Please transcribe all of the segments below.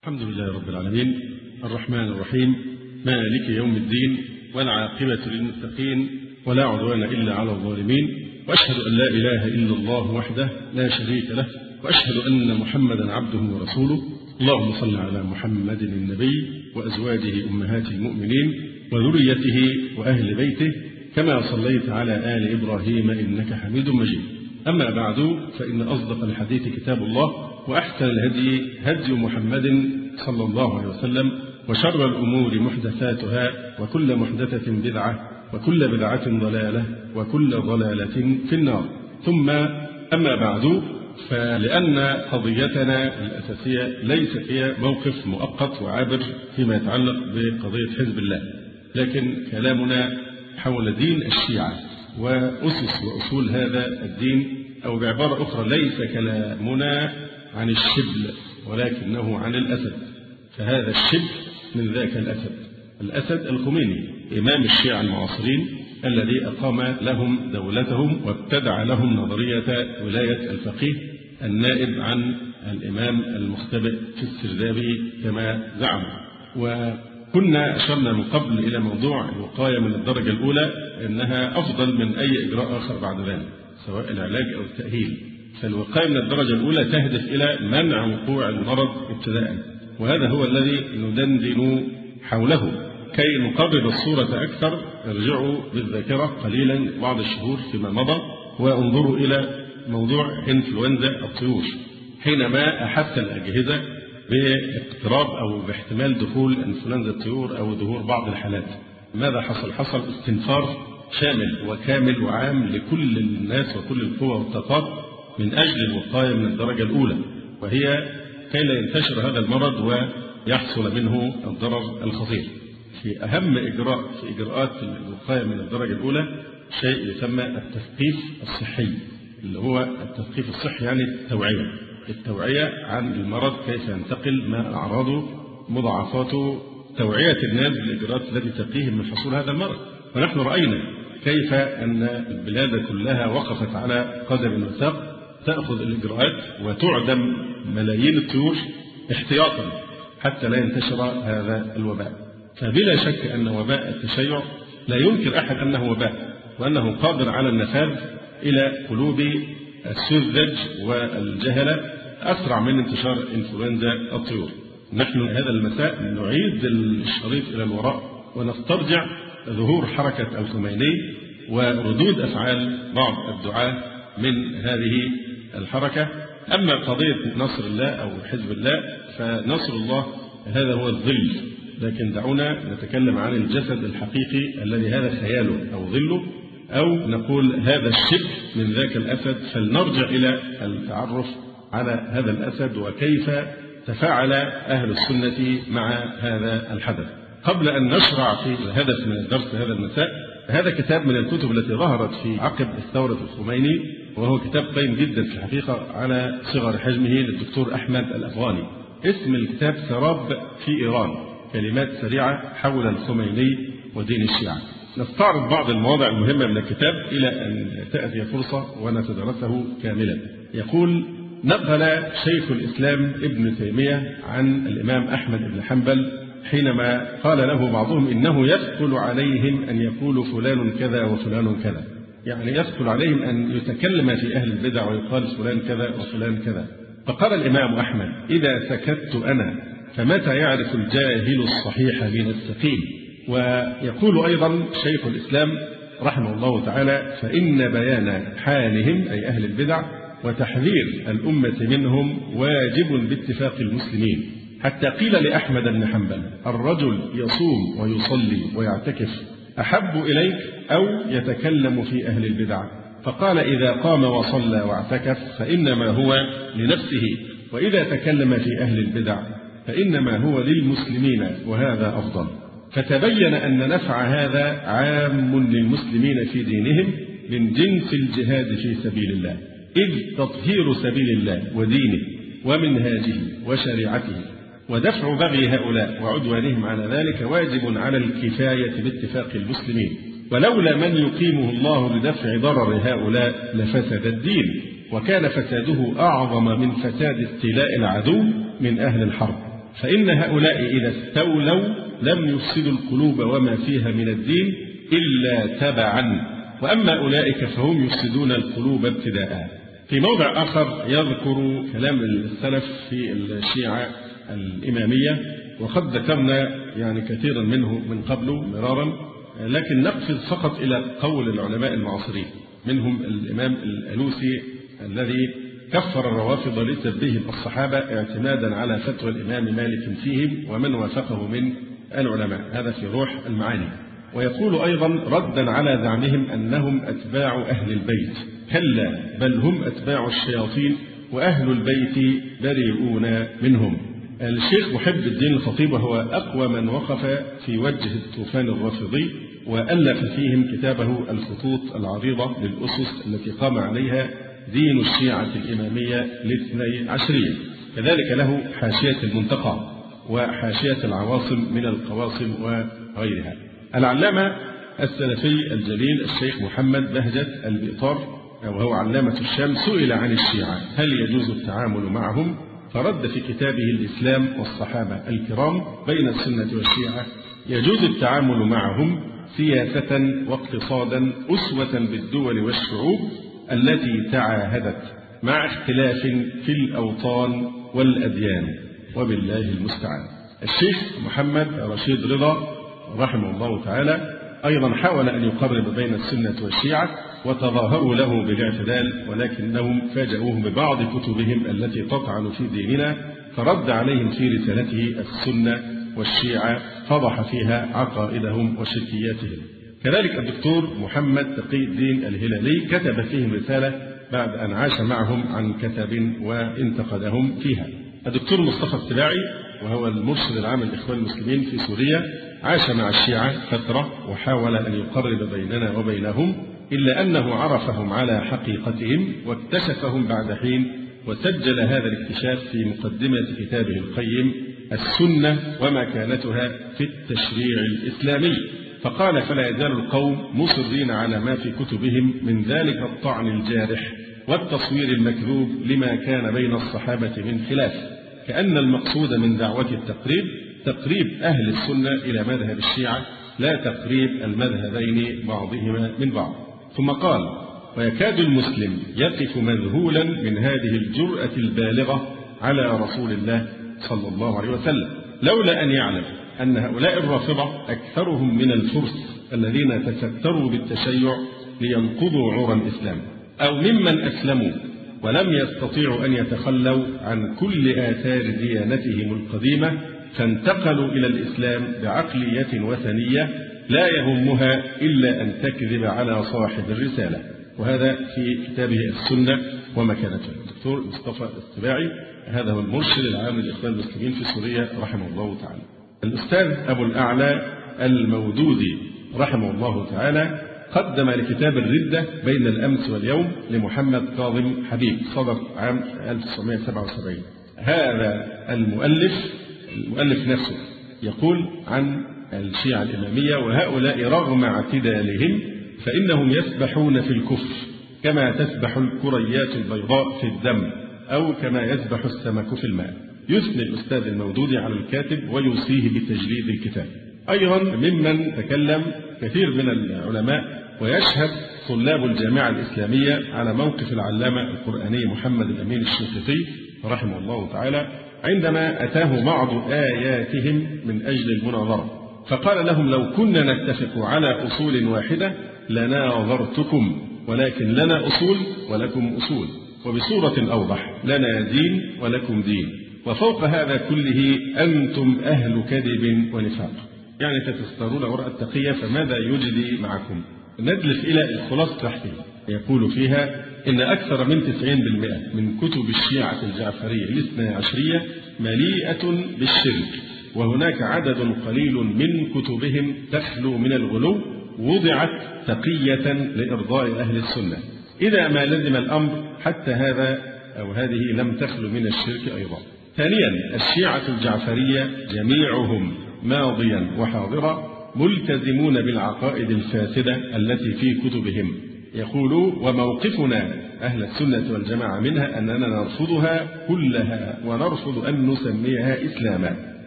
الحمد لله رب العالمين الرحمن الرحيم مالك يوم الدين والعاقبة للمتقين ولا عدوان إلا على الظالمين، وأشهد أن لا إله إلا الله وحده لا شريك له، وأشهد أن محمدا عبده ورسوله. اللهم صل على محمد النبي وأزواجه أمهات المؤمنين وذريته وأهل بيته كما صليت على آل إبراهيم إنك حميد مجيد. أما بعد، فإن أصدق الحديث كتاب الله، وأحسن الهدي هدي محمد صلى الله عليه وسلم، وشر الأمور محدثاتها، وكل محدثة بدعة، وكل بدعة ضلالة، وكل ضلالة في النار. ثم أما بعد، فلأن قضيتنا الأساسية ليست هي موقف مؤقت وعابر فيما يتعلق بقضية حزب الله، لكن كلامنا حول دين الشيعة وأسس وأصول هذا الدين، أو بعبارة أخرى ليس كلامنا عن الشبل ولكنه عن الأسد. فهذا الشبل من ذاك الأسد الخميني إمام الشيعة المعاصرين الذي أقام لهم دولتهم وابتدع لهم نظرية ولاية الفقيه النائب عن الإمام المختبئ في السرداب كما زعم. وكنا أشرنا من قبل إلى موضوع الوقاية من الدرجة الأولى أنها أفضل من أي إجراء آخر بعد ذلك، سواء العلاج أو التأهيل. فالوقاية من الدرجة الأولى تهدف إلى منع وقوع المرض ابتداء، وهذا هو الذي ندندن حوله. كي نقرب الصورة أكثر، ارجعوا بالذاكرة قليلا بعض الشهور فيما مضى وانظروا إلى موضوع إنفلونزا الطيور، حينما أحس الأجهزة باقتراب أو باحتمال دخول إنفلونزا الطيور أو ظهور بعض الحالات. ماذا حصل؟ حصل استنفار شامل وكامل وعام لكل الناس وكل القوى والطاقات من أجل الوقاية من الدرجة الأولى، وهي كي لا ينتشر هذا المرض ويحصل منه الضرر الخطير. في أهم إجراء في إجراءات الوقاية من الدرجة الأولى شيء يسمى التثقيف الصحي، اللي هو التثقيف الصحي يعني التوعية عن المرض، كيف ينتقل، ما أعراضه، مضاعفاته، توعية الناس بالإجراءات التي تقيهم من حصول هذا المرض. ونحن رأينا كيف أن البلاد كلها وقفت على قدم وساق تأخذ الإجراءات وتعدم ملايين الطيور احتياطا حتى لا ينتشر هذا الوباء. فبلا شك أن وباء التشيع لا ينكر أحد أنه وباء، وأنه قادر على النفاذ إلى قلوب السذج والجهلة أسرع من انتشار إنفلونزا الطيور. نحن هذا المساء نعيد الشريط إلى الوراء ونسترجع ظهور حركة الخميني وردود أفعال بعض الدعاة من هذه الحركة. أما قضية نصر الله أو حزب الله، فنصر الله هذا هو الظل، لكن دعونا نتكلم عن الجسد الحقيقي الذي هذا خياله أو ظله، أو نقول هذا الشبل من ذاك الأسد. فلنرجع إلى التعرف على هذا الأسد وكيف تفاعل أهل السنة مع هذا الحدث. قبل أن نشرع في الهدف من الدرس هذا المساء، هذا كتاب من الكتب التي ظهرت في عقب الثورة الخميني، وهو كتاب قيم جدا في الحقيقة على صغر حجمه للدكتور أحمد الأفغاني. اسم الكتاب سراب في إيران، كلمات سريعة حول الخميني ودين الشيعة. نستعرض بعض المواضع المهمة من الكتاب إلى أن تأتي فرصة ونتدرسه كاملا. يقول: نقل شيخ الإسلام ابن تيمية عن الإمام أحمد بن حنبل حينما قال له بعضهم إنه يثقل عليهم أن يقولوا فلان كذا وفلان كذا، يعني يثقل عليهم أن يتكلم في أهل البدع ويقال فلان كذا وفلان كذا. فقال الإمام أحمد: إذا سكت أنا فمتى يعرف الجاهل الصحيح من السقيم؟ ويقول أيضا شيخ الإسلام رحمه الله تعالى: فإن بيان حالهم أي أهل البدع وتحذير الأمة منهم واجب باتفاق المسلمين، حتى قيل لأحمد بن حنبل: الرجل يصوم ويصلي ويعتكف أحب إليك أو يتكلم في أهل البدع؟ فقال: إذا قام وصلى واعتكف فإنما هو لنفسه، وإذا تكلم في أهل البدع فإنما هو للمسلمين، وهذا أفضل. فتبين أن نفع هذا عام للمسلمين في دينهم من جنس الجهاد في سبيل الله، إذ تطهير سبيل الله ودينه ومنهاجه وشريعته ودفع بغي هؤلاء وعدوانهم على ذلك واجب على الكفاية باتفاق المسلمين، ولولا من يقيمه الله لدفع ضرر هؤلاء لفسد الدين، وكان فساده أعظم من فساد استيلاء العدو من أهل الحرب. فإن هؤلاء إذا استولوا لم يفسدوا القلوب وما فيها من الدين إلا تبعا، وأما أولئك فهم يفسدون القلوب ابتداء. في موضع آخر يذكر كلام السلف في الشيعة الإمامية، وقد ذكرنا يعني كثيرا منه من قبل مرارا، لكن نقفز فقط إلى قول العلماء المعاصرين، منهم الإمام الألوسي الذي كفر الروافض لتبديه الصحابة اعتمادا على فتوى الإمام مالك فيهم ومن وافقه من العلماء، هذا في روح المعاني. ويقول أيضا ردا على زعمهم أنهم أتباع أهل البيت، كلا بل هم أتباع الشياطين وأهل البيت بريئون منهم. الشيخ محب الدين الخطيب وهو أقوى من وقف في وجه الطوفان الرافضي، وألف فيهم كتابه الخطوط العريضة للأسس التي قام عليها دين الشيعة الإمامية الاثني عشرية. كذلك له حاشية المنتقى وحاشية العواصم من القواصم وغيرها. العلامة السلفي الجليل الشيخ محمد بهجة البئطار وهو علامة الشام سئل عن الشيعة هل يجوز التعامل معهم، فرد في كتابه الإسلام والصحابة الكرام بين السنة والشيعة: يجوز التعامل معهم سياسة واقتصادا أسوة بالدول والشعوب التي تعاهدت، مع اختلاف في الأوطان والأديان، وبالله المستعان. الشيخ محمد رشيد رضا رحمه الله تعالى أيضا حاول أن يقرب بين السنة والشيعة وتظاهروا له بالاعتدال، ولكنهم فاجأوه ببعض كتبهم التي تطعن في ديننا، فرد عليهم في رسالته السنة والشيعة، فضح فيها عقائدهم وشركياتهم. كذلك الدكتور محمد تقي الدين الهلالي كتب فيهم رسالة بعد أن عاش معهم عن كتب وانتقدهم فيها. الدكتور مصطفى السباعي وهو المرشد العام للإخوان المسلمين في سوريا عاش مع الشيعة فترة وحاول أن يقرب بيننا وبينهم، إلا أنه عرفهم على حقيقتهم واكتشفهم بعد حين، وسجل هذا الاكتشاف في مقدمة كتابه القيم السنة ومكانتها في التشريع الإسلامي، فقال: فلا يزال القوم مصرين على ما في كتبهم من ذلك الطعن الجارح والتصوير المكذوب لما كان بين الصحابة من خلاف، كأن المقصود من دعوة التقريب تقريب أهل السنة إلى مذهب الشيعة، لا تقريب المذهبين بعضهما من بعض. ثم قال: ويكاد المسلم يقف مذهولا من هذه الجرأة البالغة على رسول الله صلى الله عليه وسلم، لولا أن يعلم أن هؤلاء الرافضة أكثرهم من الفرس الذين تستروا بالتشيع لينقضوا عرى الإسلام، أو ممن أسلموا ولم يستطيعوا أن يتخلوا عن كل آثار ديانتهم القديمة، فانتقلوا إلى الإسلام بعقلية وثنية لا يهمها إلا أن تكذب على صاحب الرسالة. وهذا في كتابه السنة ومكانتها. الدكتور مصطفى السباعي هذا هو المرشد العام للإخوان المسلمين في سوريا رحمه الله تعالى. الأستاذ أبو الأعلى المودودي رحمه الله تعالى قدم لكتاب الردة بين الأمس واليوم لمحمد كاظم حبيب، صدر عام 1977. هذا المؤلف نفسه يقول عن الشيعة الإمامية: وهؤلاء رغم اعتدالهم فإنهم يسبحون في الكفر كما تسبح الكريات البيضاء في الدم، أو كما يسبح السمك في الماء. يثني الأستاذ المودودي على الكاتب ويوصيه بتجليد الكتاب. أيضا ممن تكلم كثير من العلماء ويشهد طلاب الجامعة الإسلامية على موقف العلامة القرآني محمد الأمين الشنقيطي رحمه الله تعالى عندما أتاه بعض آياتهم من أجل المناظرة، فقال لهم: لو كنا نتفق على أصول واحدة لناظرتكم، ولكن لنا أصول ولكم أصول، وبصورة أوضح: لنا دين ولكم دين، وفوق هذا كله أنتم أهل كذب ونفاق. يعني تتسترون وراء التقية، فماذا يجدي معكم؟ ندلف إلى الخلاصة تحته، يقول فيها: إن أكثر من 90% من كتب الشيعة الجعفرية الاثنى عشرية مليئة بالشرك، وهناك عدد قليل من كتبهم تخلو من الغلو، وضعت تقية لإرضاء أهل السنة. إذا ما لزم الأمر حتى هذا أو هذه لم تخلو من الشرك أيضا. ثانيا، الشيعة الجعفرية جميعهم ماضيا وحاضرا ملتزمون بالعقائد الفاسدة التي في كتبهم. يقول: وموقفنا أهل السنة والجماعة منها أننا نرفضها كلها ونرفض أن نسميها إسلاما.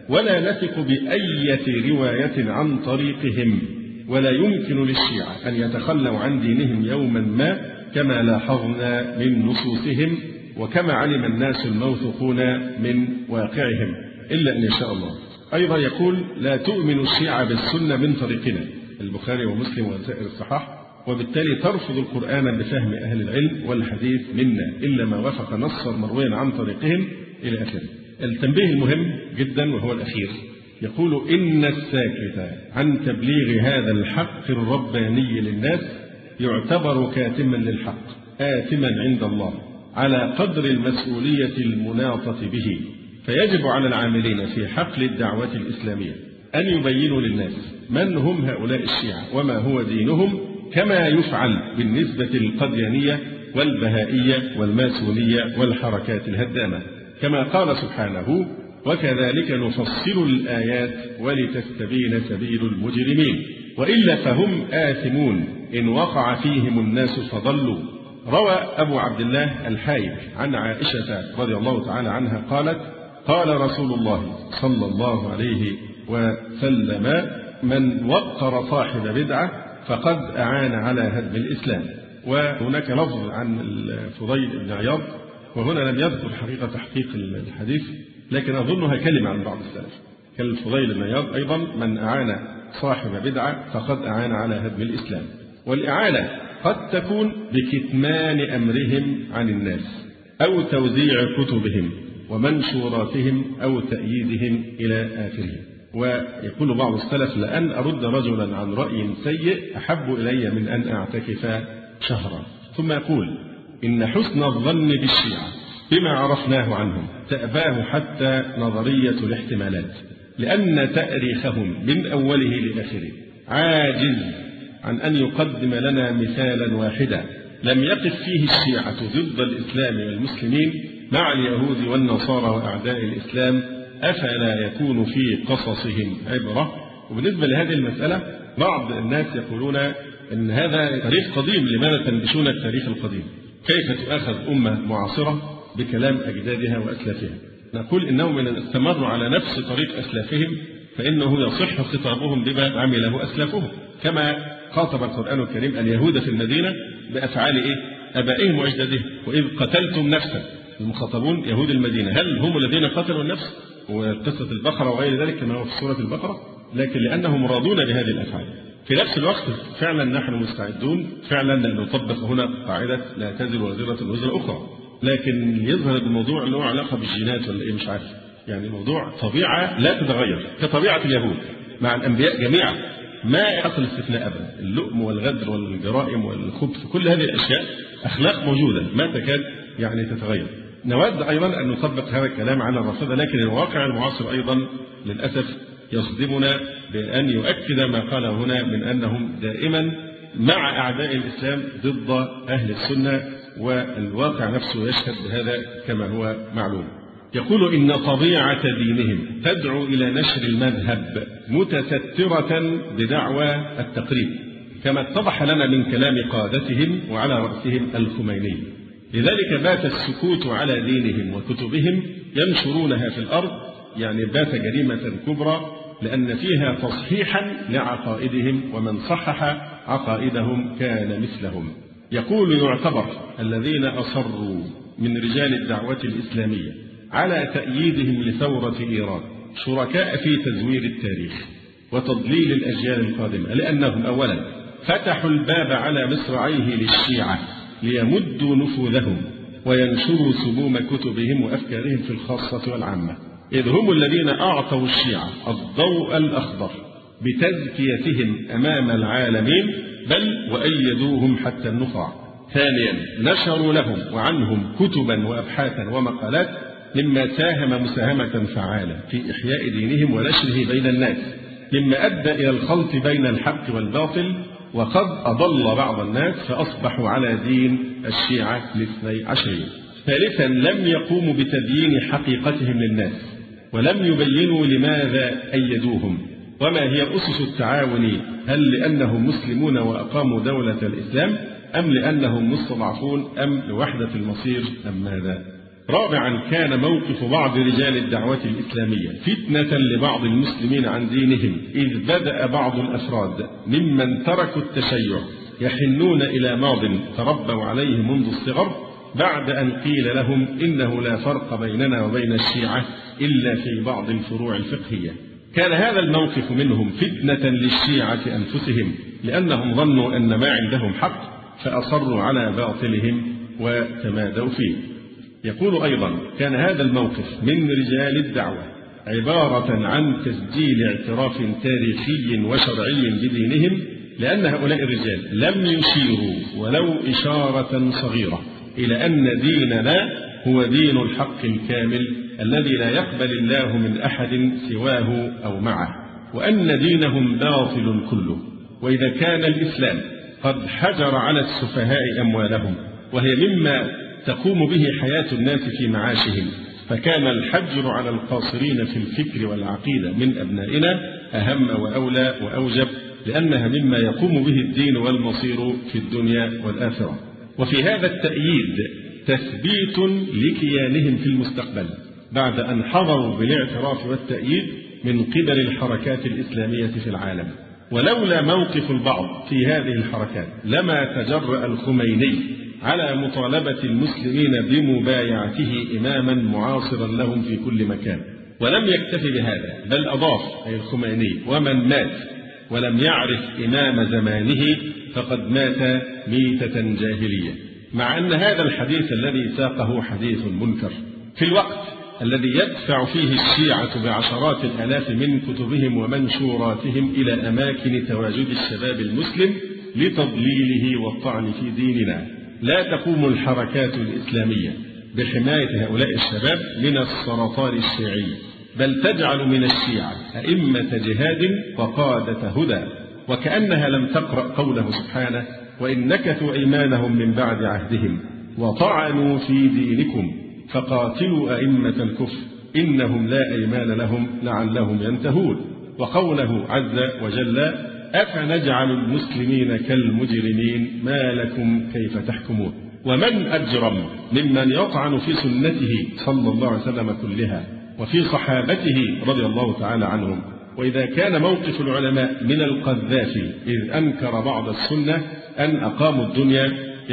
ولا نثق بأية رواية عن طريقهم، ولا يمكن للشيعة أن يتخلوا عن دينهم يوما ما، كما لاحظنا من نصوصهم وكما علم الناس الموثوقون من واقعهم، إلا أن يشاء الله. أيضا يقول: لا تؤمن الشيعة بالسنة من طريقنا، البخاري ومسلم وسائر الصحاح، وبالتالي ترفض القرآن بفهم أهل العلم والحديث منا إلا ما وافق نصا مرويا عن طريقهم، إلى آخره. التنبيه المهم جدا وهو الأخير، يقول: إن الساكت عن تبليغ هذا الحق الرباني للناس يعتبر كاتما للحق آثما عند الله على قدر المسؤولية المناطة به، فيجب على العاملين في حقل الدعوة الإسلامية أن يبينوا للناس من هم هؤلاء الشيعة وما هو دينهم، كما يفعل بالنسبة للقديانية والبهائية والماسونية والحركات الهدامة، كما قال سبحانه: وكذلك نفصل الآيات ولتستبين سبيل المجرمين، وإلا فهم آثمون إن وقع فيهم الناس فضلوا. روى أبو عبد الله الحايب عن عائشة رضي الله تعالى عنها قالت: قال رسول الله صلى الله عليه وسلم: من وقر صاحب بدعة فقد أعان على هدم الإسلام. وهناك لفظ عن الفضيل بن عياض، وهنا لم يذكر حقيقة تحقيق الحديث، لكن أظنها كلمة عن بعض السلف، كالفضيل بن عياض أيضا: من أعان صاحب بدعة فقد أعان على هدم الإسلام. والإعانة قد تكون بكتمان أمرهم عن الناس، أو توزيع كتبهم ومنشوراتهم، أو تأييدهم إلى آخره. ويقول بعض السلف: لأن أرد رجلا عن رأي سيء أحب إلي من أن أعتكف شهرا. ثم يقول: إن حسن الظن بالشيعة بما عرفناه عنهم تأباه حتى نظرية الاحتمالات، لأن تأريخهم من أوله لآخره عاجز عن أن يقدم لنا مثالا واحدا لم يقف فيه الشيعة ضد الإسلام والمسلمين مع اليهود والنصارى وأعداء الإسلام. أفلا يكون في قصصهم عبرة؟ وبالنسبة لهذه المسألة بعض الناس يقولون إن هذا تاريخ قديم، لماذا تنبشون التاريخ القديم؟ كيف تؤاخذ أمة معاصرة بكلام أجدادها وأسلافها؟ نقول إنهم من استمروا على نفس طريق أسلافهم فإنه يصح خطابهم بما عمله أسلافهم، كما خاطب القرآن الكريم اليهود في المدينة بأفعال آبائهم وأجدادهم. وإذ قتلتم نفسا، المخاطبون يهود المدينة، هل هم الذين قتلوا النفس؟ وقصة البقرة وغير ذلك كما هو في سورة البقرة، لكن لأنهم راضون بهذه الأفعال. في نفس الوقت فعلا نحن مستعدون فعلا أن نطبق هنا قاعدة لا تزر وزرة وزر أخرى، لكن يظهر الموضوع له علاقة بالجينات ولا إيه مش عارف، يعني موضوع طبيعة لا تتغير كطبيعة اليهود مع الأنبياء جميعا، ما حصل استثناء أبدا. اللؤم والغدر والجرائم والخبث كل هذه الأشياء أخلاق موجودة ما تكاد يعني تتغير. نود أيضا أن نطبق هذا الكلام على الرافضة، لكن الواقع المعاصر أيضا للأسف يصدمنا بأن يؤكد ما قاله هنا من أنهم دائما مع أعداء الإسلام ضد أهل السنة، والواقع نفسه يشهد بهذا كما هو معلوم. يقول: إن طبيعة دينهم تدعو إلى نشر المذهب متسترة بدعوى التقريب، كما اتضح لنا من كلام قادتهم وعلى رأسهم الخميني. لذلك بات السكوت على دينهم وكتبهم ينشرونها في الأرض، يعني بات جريمة كبرى، لأن فيها تصحيحا لعقائدهم، ومن صحح عقائدهم كان مثلهم. يقول: يعتبر الذين أصروا من رجال الدعوة الإسلامية على تأييدهم لثورة إيران شركاء في تزوير التاريخ وتضليل الأجيال القادمة، لأنهم أولا فتحوا الباب على مصراعيه للشيعة ليمدوا نفوذهم وينشروا سموم كتبهم وأفكارهم في الخاصة والعامة، إذ هم الذين أعطوا الشيعة الضوء الأخضر بتزكيتهم أمام العالمين، بل وأيدوهم حتى النخاع. ثانيا نشروا لهم وعنهم كتبا وأبحاثا ومقالات مما ساهم مساهمة فعالة في إحياء دينهم ونشره بين الناس، مما أدى إلى الخلط بين الحق والباطل، وقد أضل بعض الناس فأصبحوا على دين الشيعة الاثني عشرية. ثالثا لم يقوموا بتبيين حقيقتهم للناس، ولم يبينوا لماذا أيدوهم وما هي أسس التعاون، هل لأنهم مسلمون وأقاموا دولة الإسلام، أم لأنهم مستضعفون، أم لوحدة المصير، أم ماذا؟ رابعا، كان موقف بعض رجال الدعوة الإسلامية فتنة لبعض المسلمين عن دينهم، إذ بدأ بعض الأفراد ممن تركوا التشيع يحنون إلى ماض تربوا عليه منذ الصغر، بعد أن قيل لهم إنه لا فرق بيننا وبين الشيعة إلا في بعض الفروع الفقهية. كان هذا الموقف منهم فتنة للشيعة أنفسهم، لأنهم ظنوا أن ما عندهم حق فأصروا على باطلهم وتمادوا فيه. يقول أيضا: كان هذا الموقف من رجال الدعوة عبارة عن تسجيل اعتراف تاريخي وشرعي بدينهم، لأن هؤلاء الرجال لم يشيروا ولو إشارة صغيرة إلى أن ديننا هو دين الحق الكامل الذي لا يقبل الله من أحد سواه أو معه، وأن دينهم باطل كله. وإذا كان الإسلام قد حجر على السفهاء أموالهم، وهي مما تقوم به حياة الناس في معاشهم، فكان الحجر على القاصرين في الفكر والعقيدة من أبنائنا أهم وأولى وأوجب، لأنها مما يقوم به الدين والمصير في الدنيا والآخرة. وفي هذا التأييد تثبيت لكيانهم في المستقبل بعد أن حظوا بالاعتراف والتأييد من قبل الحركات الإسلامية في العالم. ولولا موقف البعض في هذه الحركات لما تجرأ الخميني على مطالبة المسلمين بمبايعته إماما معاصرا لهم في كل مكان. ولم يكتف بهذا، بل أضاف أي الخميني: ومن مات ولم يعرف إمام زمانه فقد مات ميتة جاهلية. مع أن هذا الحديث الذي ساقه حديث منكر في الوقت الذي يدفع فيه الشيعة بعشرات الآلاف من كتبهم ومنشوراتهم إلى أماكن تواجد الشباب المسلم لتضليله والطعن في ديننا. لا تقوم الحركات الإسلامية بحماية هؤلاء الشباب من السرطان الشيعي، بل تجعل من الشيعة أئمة جهاد وقادة هدى، وكأنها لم تقرأ قوله سبحانه: وإن نكثوا أيمانهم من بعد عهدهم وطعنوا في دينكم فقاتلوا أئمة الكفر إنهم لا أيمان لهم لعلهم ينتهون. وقوله عز وجل: أفنجعل المسلمين كالمجرمين ما لكم كيف تحكمون. ومن أجرم ممن يطعن في سنته صلى الله عليه وسلم كلها وفي صحابته رضي الله تعالى عنهم. وإذا كان موقف العلماء من القذافي إذ أنكر بعض السنة أن أقاموا الدنيا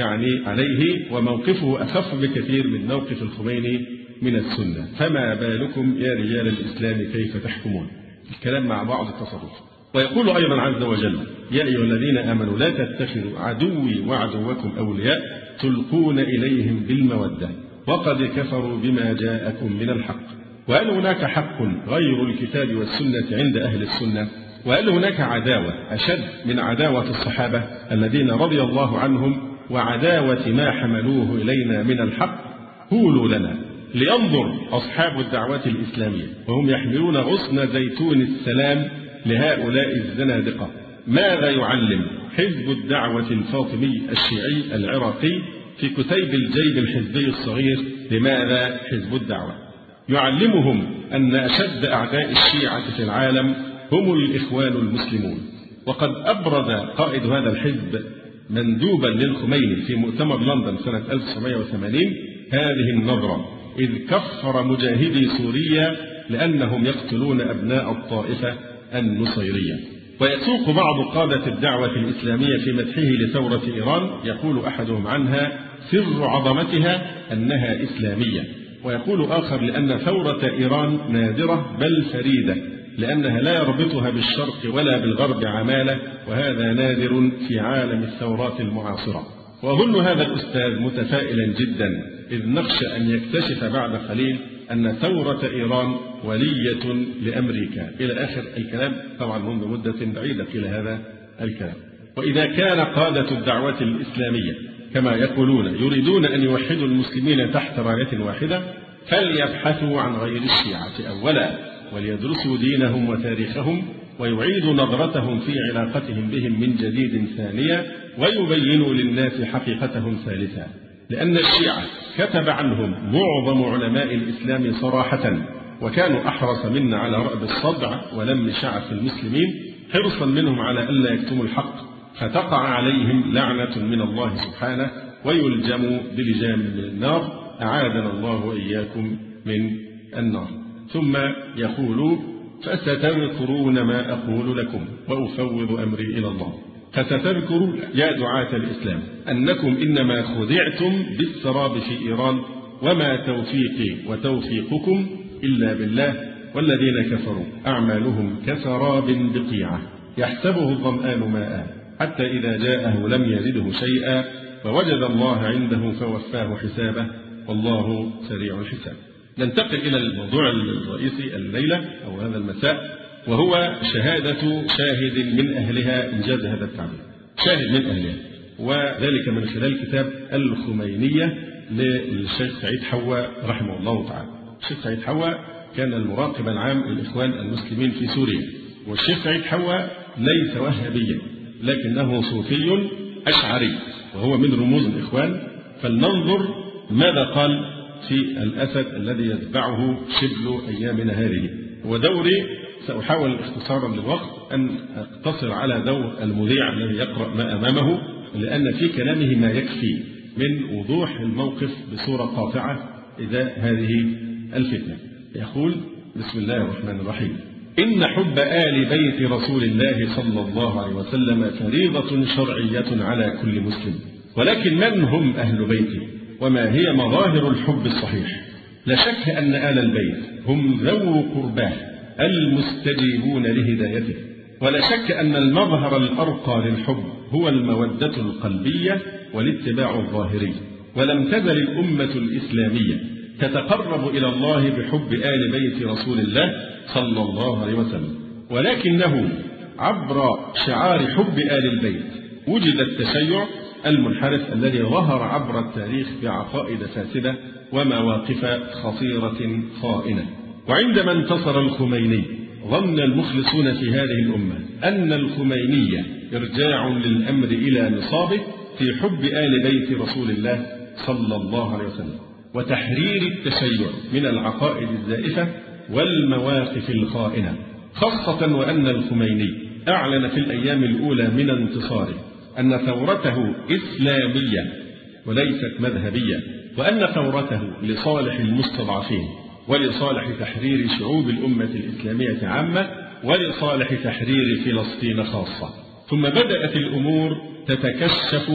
عليه، وموقفه أخف بكثير من موقف الخميني من السنة، فما بالكم يا رجال الإسلام كيف تحكمون؟ الكلام مع بعض التصرف. ويقول أيضا عز وجل: يا أيها الذين آمنوا لا تتخذوا عدوي وعدوكم أولياء تلقون إليهم بالمودة وقد كفروا بما جاءكم من الحق. وهل هناك حق غير الكتاب والسنة عند أهل السنة؟ وهل هناك عداوة أشد من عداوة الصحابة الذين رضي الله عنهم وعداوة ما حملوه إلينا من الحق؟ قولوا لنا لينظر أصحاب الدعوة الإسلامية وهم يحملون غصن زيتون السلام لهؤلاء الزنادقة ماذا يعلم حزب الدعوة الفاطمي الشيعي العراقي في كتيب الجيب الحزبي الصغير. لماذا حزب الدعوة؟ يعلمهم أن أشد أعداء الشيعة في العالم هم الإخوان المسلمون. وقد أبرز قائد هذا الحزب مندوبا للخميني في مؤتمر لندن سنة 1980 هذه النظرة، إذ كفر مجاهدي سوريا لأنهم يقتلون أبناء الطائفة النصيرية. ويسوق بعض قادة الدعوة الإسلامية في مدحه لثورة إيران، يقول أحدهم عنها: سر عظمتها أنها إسلامية. ويقول آخر: لأن ثورة إيران نادرة بل فريدة، لأنها لا يربطها بالشرق ولا بالغرب عمالة، وهذا نادر في عالم الثورات المعاصرة. وأظن هذا الأستاذ متفائلا جدا، إذ نخشى أن يكتشف بعد قليل أن ثورة إيران ولية لأمريكا إلى آخر الكلام، طبعا منذ مدة بعيدة إلى هذا الكلام. وإذا كان قادة الدعوة الإسلامية كما يقولون يريدون أن يوحدوا المسلمين تحت راية واحدة، فليبحثوا عن غير الشيعة أولا، وليدرسوا دينهم وتاريخهم، ويعيدوا نظرتهم في علاقتهم بهم من جديد ثانية، ويبينوا للناس حقيقتهم ثالثا. لأن الشيعة كتب عنهم معظم علماء الإسلام صراحة، وكانوا أحرص منا على رأب الصدع ولم شعف المسلمين، حرصا منهم على ألا يكتموا الحق، فتقع عليهم لعنة من الله سبحانه ويلجموا بلجام من النار. أعاذنا الله وإياكم من النار. ثم يقول: فستذكرون ما أقول لكم وأفوض أمري إلى الله. فستذكرون يا دعاة الإسلام أنكم إنما خدعتم بالسراب في إيران، وما توفيقي وتوفيقكم إلا بالله، والذين كفروا أعمالهم كسراب بقيعة يحسبه الظمآن ماء حتى إذا جاءه لم يجده شيئا ووجد الله عنده فوفاه حسابه والله سريع الحساب. ننتقل إلى الموضوع الرئيسي الليلة أو هذا المساء، وهو شهادة شاهد من أهلها، إنجاز هذا التعبير، شاهد من أهلها، وذلك من خلال كتاب الخمينية للشيخ سعيد حوا رحمه الله تعالى. الشيخ سعيد حوا كان المراقب العام للإخوان المسلمين في سوريا، والشيخ سعيد حوا ليس وهابيا لكنه صوفي أشعري وهو من رموز الإخوان. فلننظر ماذا قال في الأسد الذي يتبعه شبل أيامنا هذه. ودوري سأحاول اختصارا للوقت أن أقتصر على دور المذيع الذي يقرأ ما أمامه، لأن في كلامه ما يكفي من وضوح الموقف بصورة قاطعة إذا هذه الفتنة. يقول: بسم الله الرحمن الرحيم: إن حب آل بيت رسول الله صلى الله عليه وسلم فريضة شرعية على كل مسلم، ولكن من هم أهل بيته وما هي مظاهر الحب الصحيح؟ لا شك أن آل البيت هم ذو قرباه المستجيبون لهدايته، ولا شك أن المظهر الأرقى للحب هو المودة القلبية والاتباع الظاهري. ولم تزل الأمة الإسلامية تتقرب إلى الله بحب آل بيت رسول الله صلى الله عليه وسلم، ولكنه عبر شعار حب آل البيت وجد التشيع المنحرف الذي ظهر عبر التاريخ بعقائد فاسدة ومواقف خطيرة خائنة. وعندما انتصر الخميني ظن المخلصون في هذه الأمة أن الخمينية إرجاع للأمر إلى نصابه في حب آل بيت رسول الله صلى الله عليه وسلم وتحرير التشيع من العقائد الزائفة والمواقف الخائنة، خاصة وأن الخميني أعلن في الأيام الأولى من انتصاره أن ثورته إسلامية وليست مذهبية، وأن ثورته لصالح المستضعفين ولصالح تحرير شعوب الأمة الإسلامية عامة ولصالح تحرير فلسطين خاصة. ثم بدأت الأمور تتكشف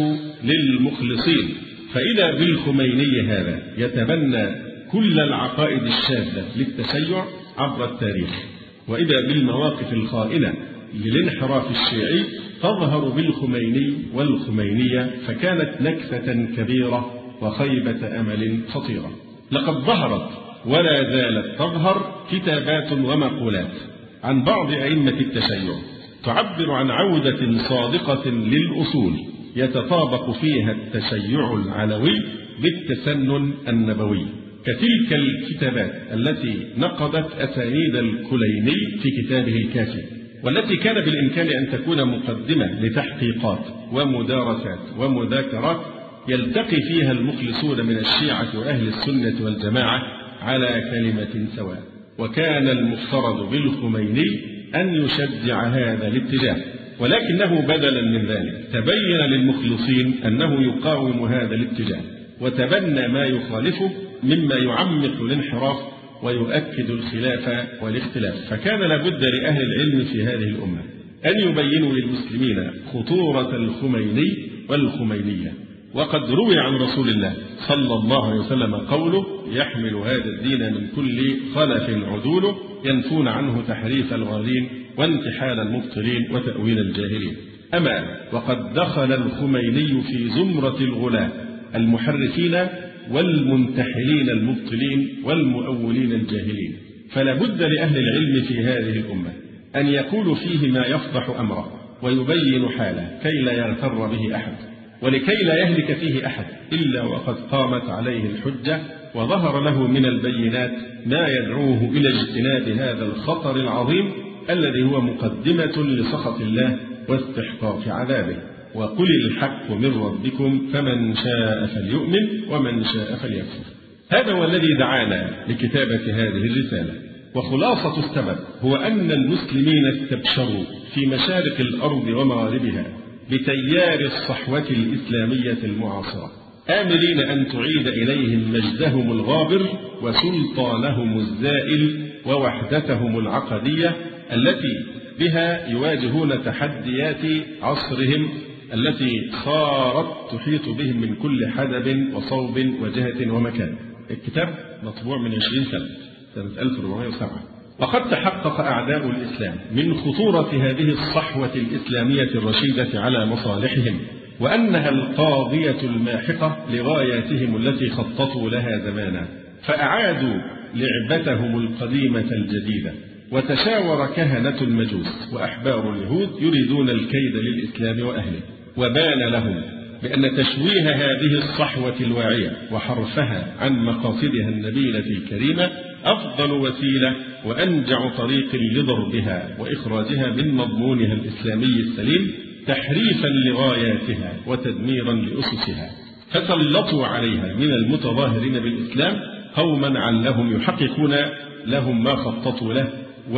للمخلصين، فإذا بالخميني هذا يتبنى كل العقائد الشاذة للتشيع عبر التاريخ، وإذا بالمواقف الخائنة للانحراف الشيعي تظهر بالخميني والخمينية، فكانت نكسة كبيرة وخيبة أمل خطيرة. لقد ظهرت ولا زالت تظهر كتابات ومقولات عن بعض أئمة التشيع تعبر عن عودة صادقة للأصول يتطابق فيها التشيع العلوي بالتسنن النبوي، كتلك الكتابات التي نقضت أسانيد الكليني في كتابه الكافي، والتي كان بالإمكان أن تكون مقدمة لتحقيقات ومدارسات ومذاكرات يلتقي فيها المخلصون من الشيعة وأهل السنة والجماعة على كلمة سواء. وكان المفترض بالخميني أن يشجع هذا الاتجاه، ولكنه بدلا من ذلك تبين للمخلصين أنه يقاوم هذا الاتجاه وتبنى ما يخالفه مما يعمق الانحراف ويؤكد الخلاف والاختلاف. فكان لابد لأهل العلم في هذه الأمة أن يبينوا للمسلمين خطورة الخميني والخمينية. وقد روي عن رسول الله صلى الله عليه وسلم قوله: يحمل هذا الدين من كل خلف عدوله ينفون عنه تحريف الغالين وانتحال المبطلين وتأويل الجاهلين. أما وقد دخل الخميني في زمرة الغلاة المحرفين والمنتحلين المبطلين والمؤولين الجاهلين، فلا بد لأهل العلم في هذه الأمة أن يقولوا فيه ما يفضح أمره ويبين حاله كي لا يغتر به أحد، ولكي لا يهلك فيه أحد إلا وقد قامت عليه الحجة وظهر له من البينات ما يدعوه إلى اجتناب هذا الخطر العظيم الذي هو مقدمة لسخط الله واستحقاق عذابه. وقل الحق من ربكم فمن شاء فليؤمن ومن شاء فليكفر. هذا هو الذي دعانا لكتابة هذه الرسالة. وخلاصة السبب هو أن المسلمين استبشروا في مشارق الأرض ومغاربها بتيار الصحوة الإسلامية المعاصرة آملين أن تعيد إليهم مجدهم الغابر وسلطانهم الزائل ووحدتهم العقدية التي بها يواجهون تحديات عصرهم التي صارت تحيط بهم من كل حدب وصوب وجهة ومكان. الكتاب مطبوع من 20 سنة 1407. وقد تحقق أعداء الإسلام من خطورة هذه الصحوة الإسلامية الرشيدة على مصالحهم، وأنها القاضية الماحقة لغاياتهم التي خططوا لها زمانا، فأعادوا لعبتهم القديمة الجديدة. وتشاور كهنة المجوس وأحبار اليهود يريدون الكيد للإسلام وأهله، وبان لهم بأن تشويه هذه الصحوة الواعية وحرفها عن مقاصدها النبيلة الكريمة أفضل وسيلة وأنجع طريق لضربها وإخراجها من مضمونها الإسلامي السليم تحريفا لغاياتها وتدميرا لأسسها. فسلطوا عليها من المتظاهرين بالإسلام قوما علهم يحققون لهم ما خططوا له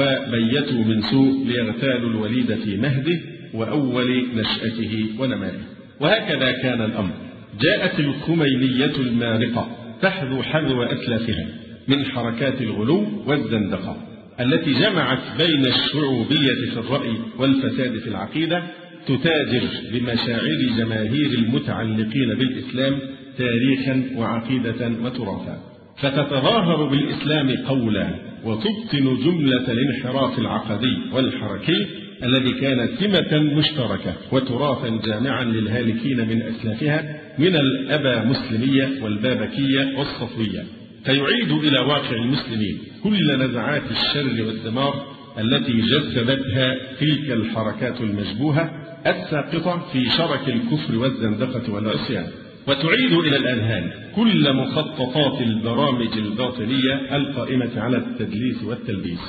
وبيتوا من سوء ليغتالوا الوليد في مهده وأول نشأته ونمائه. وهكذا كان الأمر. جاءت الخمينية المارقة تحذو حذو أسلافها من حركات الغلو والزندقة التي جمعت بين الشعوبية في الرأي والفساد في العقيدة، تتاجر بمشاعر جماهير المتعلقين بالإسلام تاريخا وعقيدة وتراثا، فتتظاهر بالإسلام قولا وتبطن جملة الانحراف العقدي والحركي الذي كان سمة مشتركة وتراثا جامعا للهالكين من أسلافها من الأبا مسلمية والبابكية والصفوية، فيعيد إلى واقع المسلمين كل نزعات الشر والدمار التي جسدتها تلك الحركات المشبوهة الساقطة في شرك الكفر والزندقة والعصيان، وتعيد إلى الأذهان كل مخططات البرامج الباطنية القائمة على التدليس والتلبيس،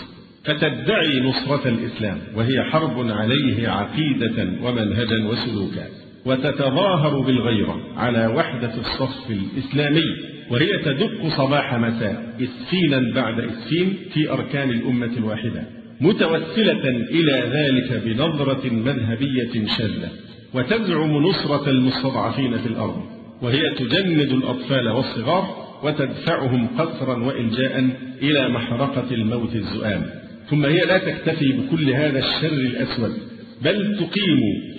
فتدعي نصرة الإسلام وهي حرب عليه عقيدة ومنهجا وسلوكا، وتتظاهر بالغيرة على وحدة الصف الإسلامي وهي تدق صباح مساء إسفينا بعد إسفين في أركان الأمة الواحدة، متوسلة إلى ذلك بنظرة مذهبية شاذة، وتزعم نصرة المستضعفين في الأرض، وهي تجند الأطفال والصغار وتدفعهم قسرا وإلجاء إلى محرقة الموت الزؤام. ثم هي لا تكتفي بكل هذا الشر الأسود، بل تقيم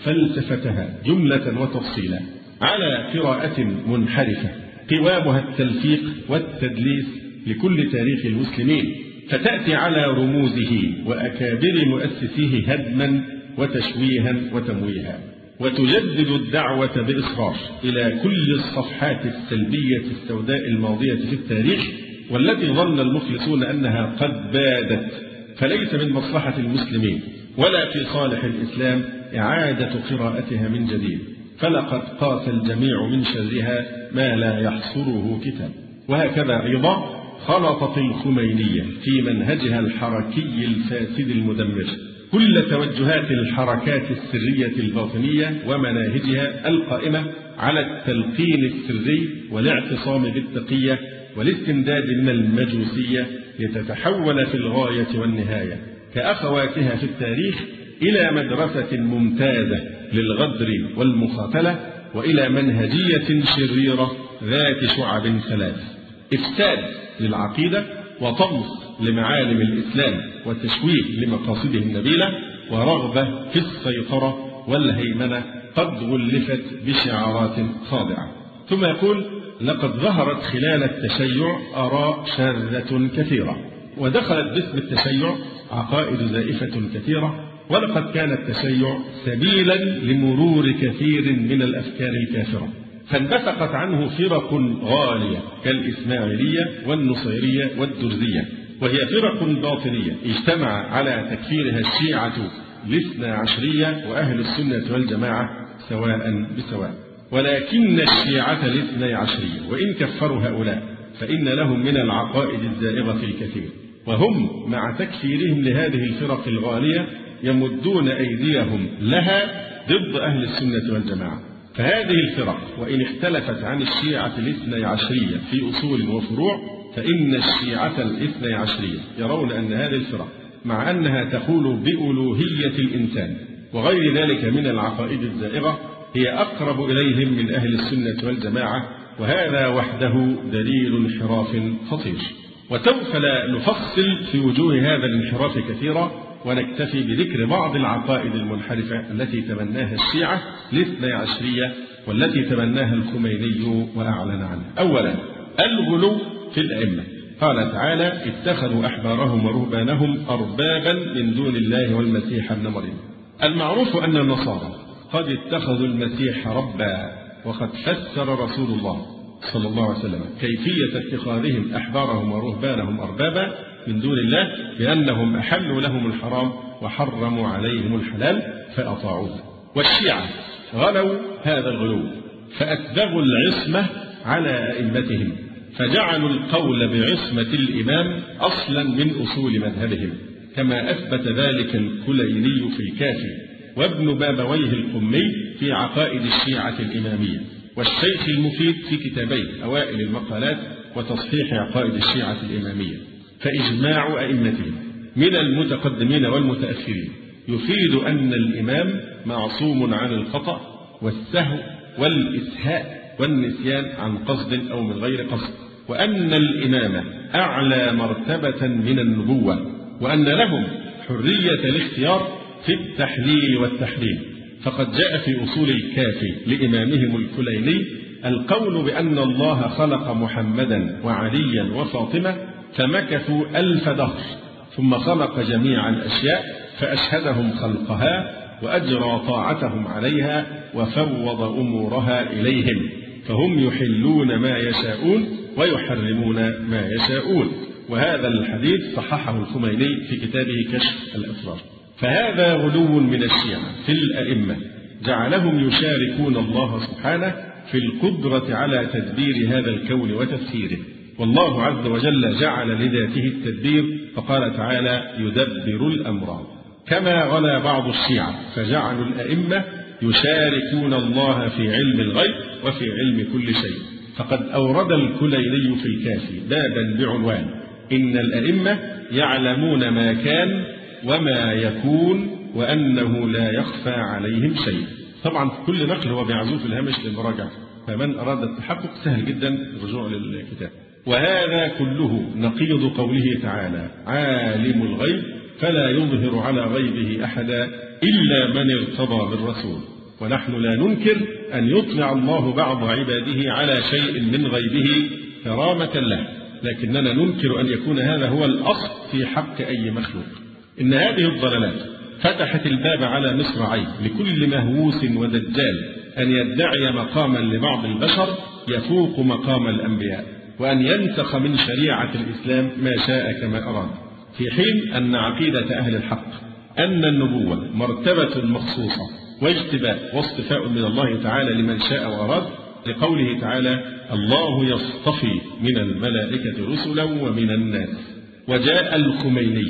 فلسفتها جملة وتفصيلا على قراءة منحرفة قوامها التلفيق والتدليس لكل تاريخ المسلمين، فتأتي على رموزه وأكابر مؤسسيه هدما وتشويها وتمويها، وتجدد الدعوة بإصرار إلى كل الصفحات السلبية السوداء الماضية في التاريخ والتي ظن المخلصون أنها قد بادت، فليس من مصلحة المسلمين ولا في صالح الإسلام إعادة قراءتها من جديد، فلقد قاس الجميع من شرها ما لا يحصره كتاب. وهكذا أيضا خلطت الخمينية في منهجها الحركي الفاسد المدمر كل توجهات الحركات السرية الباطنية ومناهجها القائمة على التلقين السري والاعتصام بالتقية والاستمداد من المجوسية، لتتحول في الغاية والنهاية كأخواتها في التاريخ إلى مدرسة ممتازة للغدر والمخاتلة، وإلى منهجية شريرة ذات شعب ثلاث: إفساد للعقيدة، وطمس لمعالم الإسلام، وتشويه لمقاصده النبيلة، ورغبة في السيطرة والهيمنة قد غلفت بشعارات خاضعة. ثم يقول: لقد ظهرت خلال التشيع آراء شاذة كثيرة، ودخلت باسم التشيع عقائد زائفة كثيرة، ولقد كان التشيع سبيلا لمرور كثير من الأفكار الكافرة، فانبثقت عنه فرق غالية كالإسماعيلية والنصيرية والدرزية، وهي فرق باطنية اجتمع على تكفيرها الشيعة الاثنى عشرية وأهل السنة والجماعة سواء بسواء. ولكن الشيعة الاثنى عشرية وإن كفروا هؤلاء فإن لهم من العقائد الزائغة الكثير، وهم مع تكفيرهم لهذه الفرق الغالية يمدون أيديهم لها ضد أهل السنة والجماعة. فهذه الفرق وإن اختلفت عن الشيعة الاثنى عشرية في أصول وفروع، فإن الشيعة الاثنى عشرية يرون أن هذه الفرق مع أنها تقول بألوهية الإنسان وغير ذلك من العقائد الزائغة هي أقرب إليهم من أهل السنة والجماعة وهذا وحده دليل انحراف خطير. وسوف لا نفصل في وجوه هذا الانحراف كثيرا، ونكتفي بذكر بعض العقائد المنحرفة التي تبناها الشيعة الاثني عشرية والتي تبناها الخميني وأعلن عنها. أولا الغلو في الأئمة. قال تعالى: اتخذوا أحبارهم ورهبانهم أربابا من دون الله والمسيح ابن مريم. المعروف أن النصارى قد اتخذوا المسيح ربا، وقد فسر رسول الله صلى الله عليه وسلم كيفية اتخاذهم أحبارهم ورهبانهم أربابا من دون الله بأنهم أحلوا لهم الحرام وحرموا عليهم الحلال فأطاعوه. والشيعة غلوا هذا الغلو فأسبغوا العصمة على أئمتهم، فجعلوا القول بعصمة الإمام أصلا من أصول مذهبهم، كما أثبت ذلك الكليني في الكافي، وابن بابويه القمي في عقائد الشيعة الإمامية، والشيخ المفيد في كتابيه أوائل المقالات وتصحيح عقائد الشيعة الإمامية. فإجماع أئمتهم من المتقدمين والمتأخرين يفيد أن الإمام معصوم عن الخطأ والسهو والإسهاء والنسيان عن قصد أو من غير قصد، وأن الإمامة أعلى مرتبة من النبوة، وأن لهم حرية الاختيار في التحليل والتحريم. فقد جاء في أصول الكافي لإمامهم الكليني القول بأن الله خلق محمدا وعليا وفاطمة فمكثوا 1000 دهر، ثم خلق جميع الأشياء فأشهدهم خلقها وأجرى طاعتهم عليها وفوض أمورها إليهم، فهم يحلون ما يشاءون ويحرمون ما يشاءون. وهذا الحديث صححه الخميني في كتابه كشف الأسرار. فهذا غلو من الشيعة في الأئمة جعلهم يشاركون الله سبحانه في القدرة على تدبير هذا الكون وتسخيره، والله عز وجل جعل لذاته التدبير، فقال تعالى: يدبر الأمر. كما غلا بعض الشيعة فجعلوا الأئمة يشاركون الله في علم الغيب وفي علم كل شيء. فقد أورد الكليني في الكافي بابا بعنوان: إن الأئمة يعلمون ما كان وما يكون وأنه لا يخفى عليهم شيء. طبعا كل نقل هو بعزوف الهامش للمراجعة، فمن أراد التحقق سهل جدا الرجوع للكتاب. وهذا كله نقيض قوله تعالى: عالم الغيب فلا يظهر على غيبه أحدا إلا من ارتضى من رسول. ونحن لا ننكر أن يطلع الله بعض عباده على شيء من غيبه كرامة له، لكننا ننكر أن يكون هذا هو الأصل في حق أي مخلوق. إن هذه الضلالات فتحت الباب على مصراعيه لكل مهووس ودجال أن يدعي مقاما لبعض البشر يفوق مقام الأنبياء، وأن ينسخ من شريعة الإسلام ما شاء كما أراد، في حين أن عقيدة أهل الحق أن النبوة مرتبة مخصوصة واجتباء واصطفاء من الله تعالى لمن شاء وأراد، لقوله تعالى: الله يصطفي من الملائكة رسلا ومن الناس. وجاء الخميني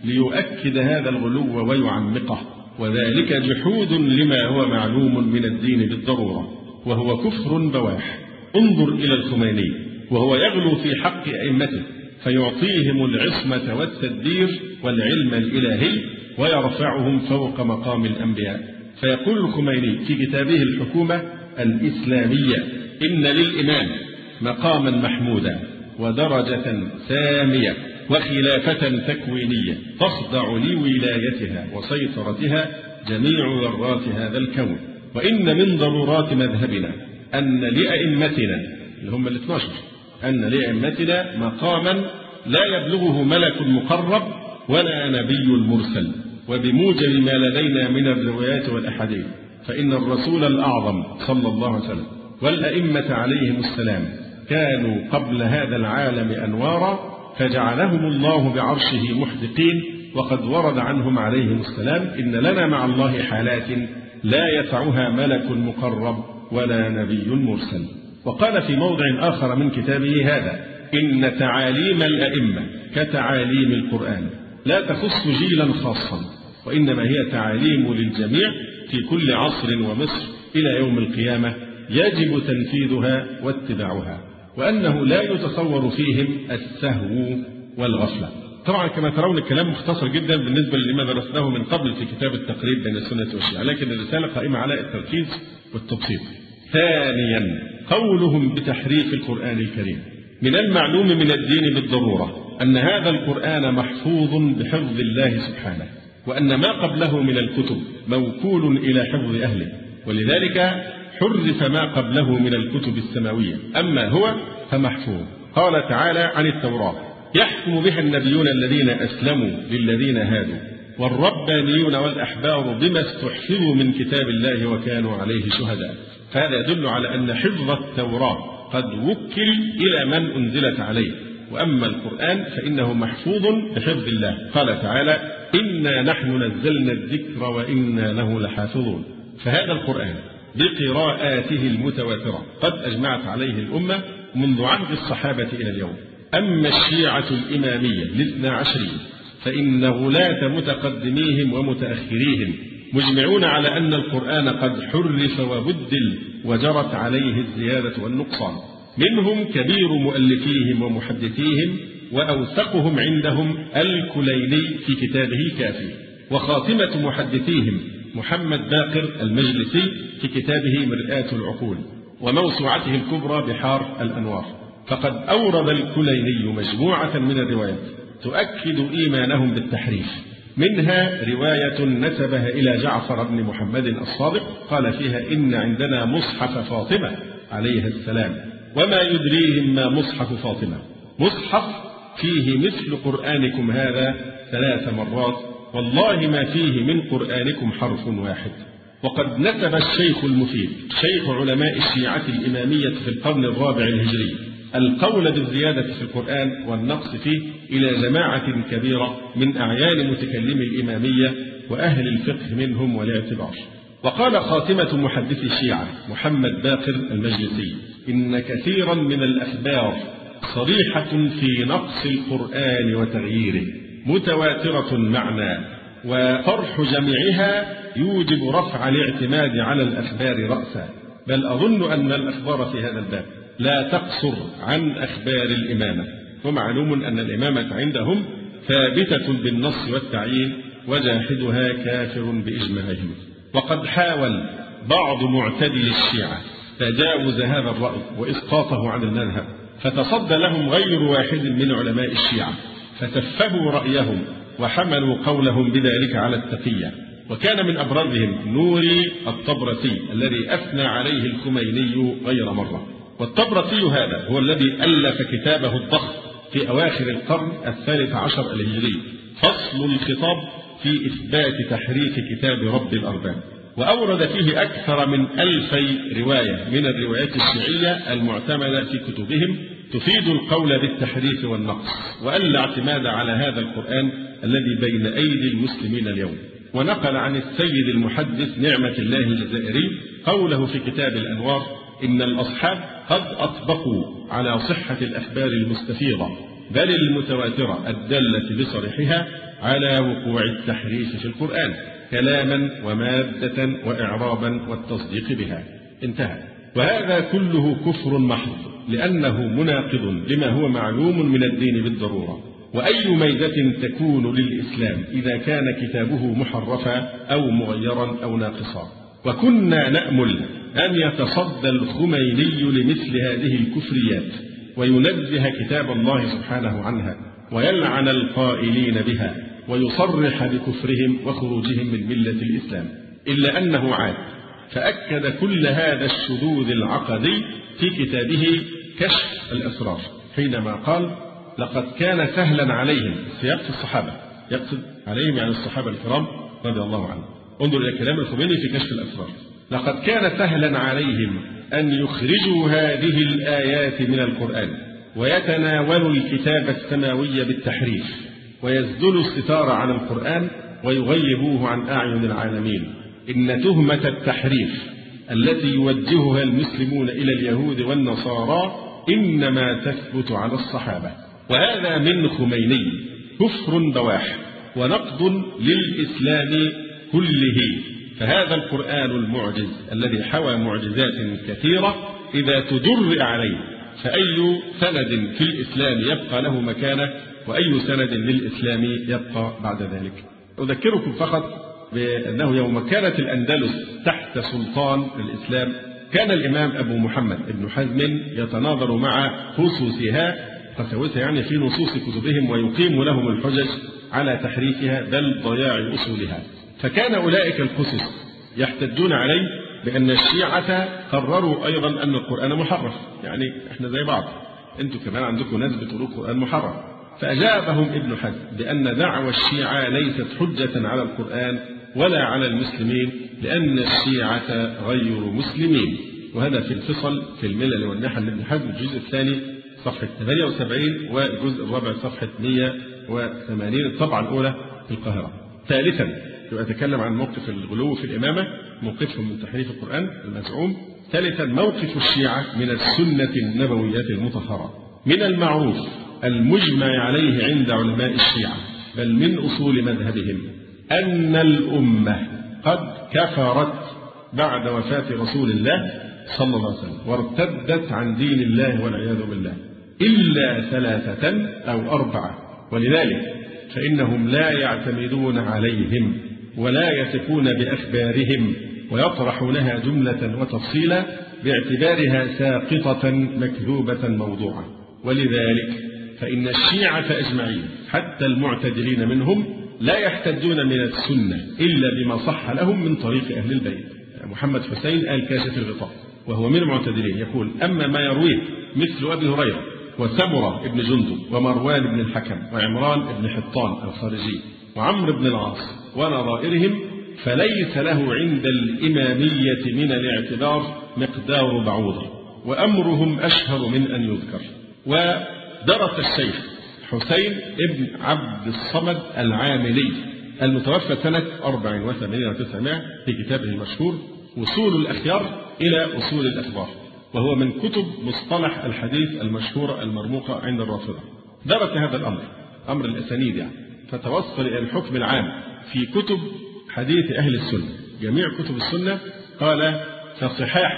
ليؤكد هذا الغلو ويعمقه، وذلك جحود لما هو معلوم من الدين بالضرورة، وهو كفر بواح. انظر إلى الخميني وهو يغلو في حق أئمته فيعطيهم العصمة والتدبير والعلم الإلهي ويرفعهم فوق مقام الأنبياء. فيقول الخميني في كتابه الحكومة الإسلامية: إن للإمام مقاما محمودا ودرجة سامية وخلافة تكوينية تخضع لولايتها وسيطرتها جميع ذرات هذا الكون. وإن من ضرورات مذهبنا أن لأئمتنا اللي هم 12 أن لأئمتنا مقاما لا يبلغه ملك مقرب ولا نبي مرسل، وبموجب ما لدينا من الروايات والأحاديث فإن الرسول الأعظم صلى الله عليه وسلم والأئمة عليهم السلام كانوا قبل هذا العالم أنوارا، فجعلهم الله بعرشه محدقين. وقد ورد عنهم عليهم السلام: إن لنا مع الله حالات لا يسعها ملك مقرب ولا نبي مرسل. وقال في موضع آخر من كتابه هذا: إن تعاليم الأئمة كتعاليم القرآن لا تخص جيلا خاصا، وإنما هي تعاليم للجميع في كل عصر ومصر إلى يوم القيامة، يجب تنفيذها واتباعها، وأنه لا يتصور فيهم السهو والغفلة. طبعا كما ترون الكلام مختصر جدا بالنسبة لما درسناه من قبل في كتاب التقريب بين السنة والشيعة، لكن الرسالة قائمة على التركيز والتبسيط. ثانيا قولهم بتحريف القرآن الكريم. من المعلوم من الدين بالضرورة أن هذا القرآن محفوظ بحفظ الله سبحانه، وأن ما قبله من الكتب موكول إلى حفظ أهله، ولذلك حرف ما قبله من الكتب السماوية، أما هو فمحفوظ. قال تعالى عن التوراة: يحكم بها النبيون الذين أسلموا للذين هادوا والربانيون والأحبار بما استحفظوا من كتاب الله وكانوا عليه شهداء. فهذا يدل على أن حفظ التوراة قد وكل إلى من أنزلت عليه، وأما القرآن فإنه محفوظ بحفظ الله. قال تعالى: إنا نحن نزلنا الذكر وإنا له لحافظون. فهذا القرآن بقراءاته المتواترة قد أجمعت عليه الأمة منذ عهد الصحابة إلى اليوم. أما الشيعة الإمامية الاثنى عشرية فإن غلاة متقدميهم ومتأخريهم مجمعون على أن القرآن قد حرف وبدل وجرت عليه الزيادة والنقصان. منهم كبير مؤلفيهم ومحدثيهم وأوثقهم عندهم الكليني في كتابه الكافي، وخاتمة محدثيهم محمد باقر المجلسي في كتابه مرآة العقول، وموسوعته الكبرى بحار الأنوار. فقد أورد الكليني مجموعة من الروايات تؤكد إيمانهم بالتحريف، منها رواية نسبها إلى جعفر بن محمد الصادق قال فيها: إن عندنا مصحف فاطمة عليها السلام، وما يدريهم ما مصحف فاطمة، مصحف فيه مثل قرآنكم هذا 3 مرات، والله ما فيه من قرآنكم حرف واحد. وقد نسب الشيخ المفيد شيخ علماء الشيعة الإمامية في القرن الرابع الهجري القول بالزيادة في القرآن والنقص فيه إلى جماعة كبيرة من أعيان متكلمي الإمامية وأهل الفقه منهم والاعتبار. وقال خاتمة محدثي الشيعة محمد باقر المجلسي: إن كثيرا من الأخبار صريحة في نقص القرآن وتغييره متواترة معنى، وطرح جميعها يوجب رفع الاعتماد على الأخبار رأسا، بل أظن أن الأخبار في هذا الباب لا تقصر عن أخبار الإمامة، ومعلوم أن الإمامة عندهم ثابتة بالنص والتعيين، وجاحدها كافر بإجماعهم. وقد حاول بعض معتدي الشيعة تجاوز هذا الرأي وإسقاطه عن المذهب، فتصدى لهم غير واحد من علماء الشيعة فسفهوا رأيهم وحملوا قولهم بذلك على التقية. وكان من أبرزهم نوري الطبرسي الذي أثنى عليه الخميني غير مرة. والطبرسي هذا هو الذي ألف كتابه الضخم في أواخر القرن 13 الهجري فصل الخطاب في إثبات تحريف كتاب رب الأرباب، وأورد فيه أكثر من 2000 رواية من الروايات الشيعية المعتمدة في كتبهم تفيد القول بالتحريف والنقص، وألا اعتماد على هذا القرآن الذي بين أيدي المسلمين اليوم. ونقل عن السيد المحدث نعمة الله الجزائري قوله في كتاب الأنوار: إن الأصحاب قد أطبقوا على صحة الأخبار المستفيضة بل المتواترة الدالة بصريحها على وقوع التحريف في القرآن كلاما ومادة وإعرابا والتصديق بها. انتهى. وهذا كله كفر محض، لأنه مناقض لما هو معلوم من الدين بالضرورة. وأي ميزة تكون للإسلام إذا كان كتابه محرفا أو مغيرا أو ناقصا؟ وكنا نأمل أن يتصدى الخميني لمثل هذه الكفريات وينزه كتاب الله سبحانه عنها ويلعن القائلين بها ويصرح بكفرهم وخروجهم من ملة الإسلام، إلا أنه عاد فأكد كل هذا الشذوذ العقدي في كتابه كشف الأسرار حينما قال: لقد كان سهلا عليهم، سياق الصحابة يقصد عليهم يعني الصحابة الكرام رضي الله عنهم. انظر إلى كلام الخميني في كشف الأسرار: لقد كان سهلا عليهم أن يخرجوا هذه الآيات من القرآن ويتناولوا الكتاب السماوي بالتحريف ويسدلوا الستار على القرآن ويغيبوه عن أعين العالمين. إن تهمة التحريف التي يوجهها المسلمون إلى اليهود والنصارى إنما تثبت على الصحابة. وهذا من خميني كفر بواح ونقض للإسلام كله. فهذا القرآن المعجز الذي حوى معجزات كثيرة إذا تجرئ عليه فأي سند في الإسلام يبقى له مكانة، وأي سند للإسلام يبقى بعد ذلك؟ أذكركم فقط بأنه يوم كانت الأندلس تحت سلطان الإسلام كان الإمام أبو محمد ابن حزم يتناظر مع خصوصها يعني في نصوص كتبهم ويقيم لهم الحجج على تحريفها بل ضياع أصولها. فكان أولئك الخصوص يحتجون عليه بأن الشيعة قرروا أيضا أن القرآن محرف، يعني إحنا زي بعض، أنتم كمان عندكم ناس بتقولوا القرآن محرف. فأجابهم ابن حزم بأن دعوى الشيعة ليست حجة على القرآن ولا على المسلمين، لأن الشيعة غير مسلمين. وهذا في الفصل في الملل والنحل لابن حزم الجزء الثاني صفحة 78 والجزء الرابع صفحة 180 الطبعة الأولى في القاهرة. ثالثا يتكلم عن موقف الغلو في الإمامة، موقفهم من تحريف القرآن المزعوم. ثالثا موقف الشيعة من السنة النبوية المطهرة. من المعروف المجمع عليه عند علماء الشيعة بل من أصول مذهبهم أن الأمة قد كفرت بعد وفاة رسول الله صلى الله عليه وسلم وارتدت عن دين الله والعياذ بالله إلا 3 أو 4. ولذلك فإنهم لا يعتمدون عليهم ولا يثقون بأخبارهم ويطرحونها جملة وتفصيلا باعتبارها ساقطة مكذوبة موضوعة. ولذلك فإن الشيعة أجمعين حتى المعتدلين منهم لا يحتجون من السنة إلا بما صح لهم من طريق أهل البيت. محمد حسين آل كاشف الغطاء وهو من المعتدلين يقول: أما ما يرويه مثل أبي هريرة وسمرة بن جندب ومروان بن الحكم وعمران بن حطان الخارجي وعمرو بن العاص ونظائرهم فليس له عند الإمامية من الاعتبار مقدار بعوضة، وأمرهم أشهر من أن يذكر. ودرس الشيخ حسين بن عبد الصمد العاملي المتوفى سنة 84 و900 في كتابه المشهور وصول الأخيار إلى أصول الأخبار، وهو من كتب مصطلح الحديث المشهورة المرموقة عند الرافضة. درس هذا الأمر، أمر الأسانيد يعني، فتوصل إلى الحكم العام في كتب حديث أهل السنة. جميع كتب السنة قال فصحاح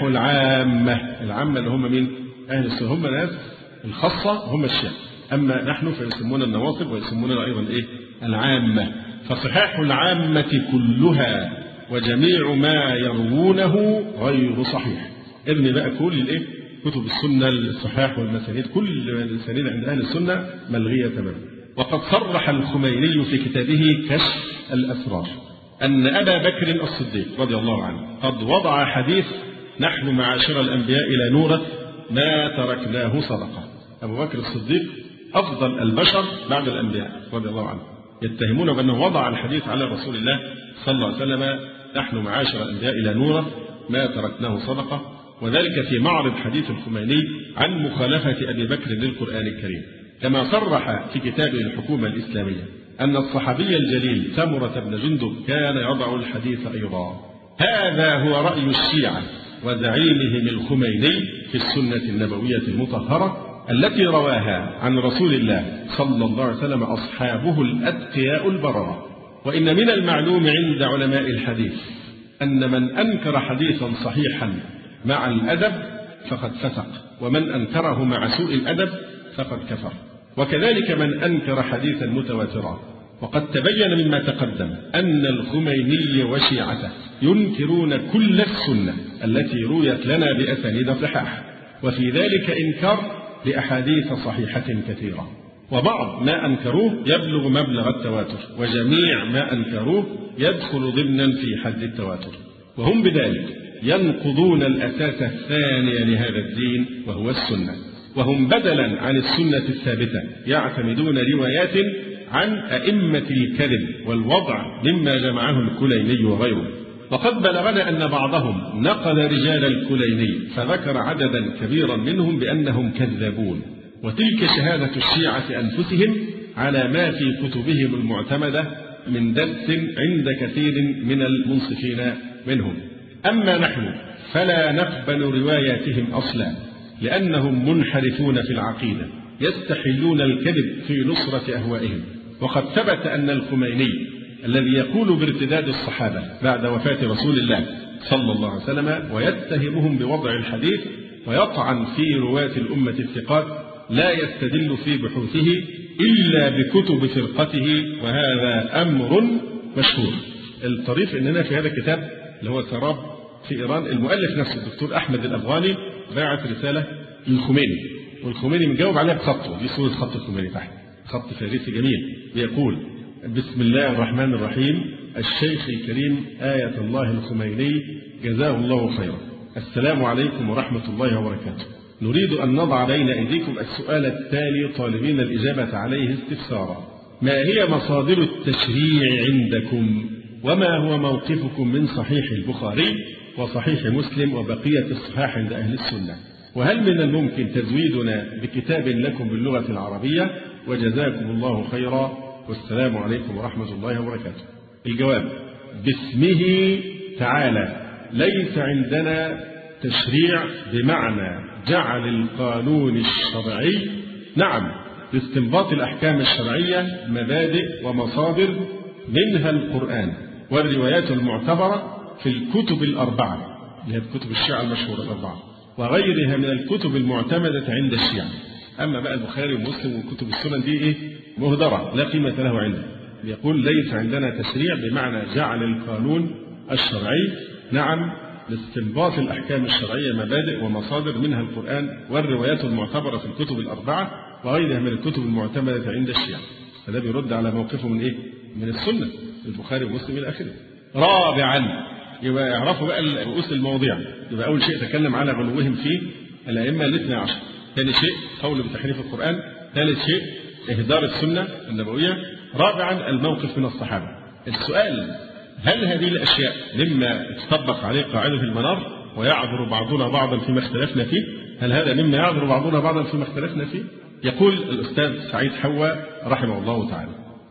العامة اللي هم من أهل السنة، هم ناس الخاصة هم الشيعة، أما نحن فيسمون النواصب ويسموننا أيضا العامة. فصحاح العامة كلها وجميع ما يروونه غير صحيح. ابن بقى كل كتب السنة الصحاح والمسانيد، كل المسانيد عند أهل السنة ملغية تماما. وقد صرح الخميني في كتابه كشف الأسرار أن أبا بكر الصديق رضي الله عنه قد وضع حديث نحن معاشر الأنبياء إلى نورة ما تركناه صدقة. أبو بكر الصديق أفضل البشر بعد الأنبياء رضي الله عنه، يتهمون بأنه وضع الحديث على رسول الله صلى الله عليه وسلم نحن معاشر الأنبياء إلى نورة ما تركناه صدقة، وذلك في معرض حديث الخميني عن مخالفة أبي بكر للقرآن الكريم. كما صرح في كتابه الحكومة الإسلامية أن الصحابي الجليل سمرة بن جندب كان يضع الحديث أيضا. هذا هو رأي الشيعة وزعيمهم الخميني في السنة النبوية المطهرة التي رواها عن رسول الله صلى الله عليه وسلم أصحابه الأتقياء البررة. وإن من المعلوم عند علماء الحديث أن من أنكر حديثا صحيحا مع الأدب فقد فسق، ومن أنكره مع سوء الأدب فقد كفر، وكذلك من أنكر حديثا متواترا. وقد تبين مما تقدم أن الخميني وشيعته ينكرون كل السنة التي رويت لنا بأسانيد صحاح، وفي ذلك إنكار لأحاديث صحيحة كثيرة. وبعض ما أنكروه يبلغ مبلغ التواتر، وجميع ما أنكروه يدخل ضمنا في حد التواتر، وهم بذلك ينقضون الأساس الثاني لهذا الدين وهو السنة. وهم بدلا عن السنة الثابتة يعتمدون روايات عن أئمة الكذب والوضع مما جمعه الكليني وغيره. وقد بلغنا أن بعضهم نقل رجال الكليني فذكر عددا كبيرا منهم بأنهم كذابون، وتلك شهادة الشيعة أنفسهم على ما في كتبهم المعتمدة من دس عند كثير من المنصفين منهم. أما نحن فلا نقبل رواياتهم أصلا، لأنهم منحرفون في العقيدة يستحلون الكذب في نصرة أهوائهم. وقد ثبت أن الخميني الذي يقول بارتداد الصحابة بعد وفاة رسول الله صلى الله عليه وسلم ويتهمهم بوضع الحديث ويطعن في رواة الأمة الثقات لا يستدل في بحوثه إلا بكتب فرقته، وهذا أمر مشهور. الطريف أننا في هذا الكتاب اللي هو سراب في إيران. المؤلف نفسه الدكتور أحمد الأفغاني باعت رسالة للخميني، والخميني مجاوب عليها بخطه، دي صورة خط الخميني تحت، خط فارسي جميل بيقول: بسم الله الرحمن الرحيم، الشيخ الكريم آية الله الخميني جزاه الله خيرا، السلام عليكم ورحمة الله وبركاته. نريد أن نضع بين أيديكم السؤال التالي طالبين الإجابة عليه استفسارا: ما هي مصادر التشريع عندكم؟ وما هو موقفكم من صحيح البخاري وصحيح مسلم وبقية الصحاح عند أهل السنة؟ وهل من الممكن تزويدنا بكتاب لكم باللغة العربية؟ وجزاكم الله خيرا، والسلام عليكم ورحمة الله وبركاته. الجواب: باسمه تعالى ليس عندنا تشريع بمعنى جعل القانون الشرعي، نعم، لاستنباط الأحكام الشرعية مبادئ ومصادر، منها القرآن والروايات المعتبرة في الكتب الأربعة اللي هي كتب الشيعة المشهورة الأربعة، وغيرها من الكتب المعتمدة عند الشيعة. أما بقى البخاري ومسلم وكتب السنن دي مهدرة لا قيمة له عنده. يقول: ليس عندنا تشريع بمعنى جعل القانون الشرعي، نعم، لاستنباط الأحكام الشرعية مبادئ ومصادر، منها القرآن والروايات المعتبرة في الكتب الأربعة وغيرها من الكتب المعتمدة عند الشيعة. فده بيرد على موقفه من من السنة، البخاري ومسلم إلى آخره. رابعا، يبقى يعرفوا بقى رؤوس المواضيع. يبقى أول شيء تكلم على غلوهم في الأئمة الاثنى عشر، ثاني شيء قول بتحريف القرآن، ثالث شيء إهدار السنة النبوية، رابعا الموقف من الصحابة. السؤال: هل هذه الأشياء مما تطبق عليه قاعدة المنار ويعذر بعضنا بعضا فيما اختلفنا فيه؟ هل هذا مما يعذر بعضنا بعضا فيما اختلفنا فيه؟ يقول الأستاذ سعيد حواء رحمه الله تعالى: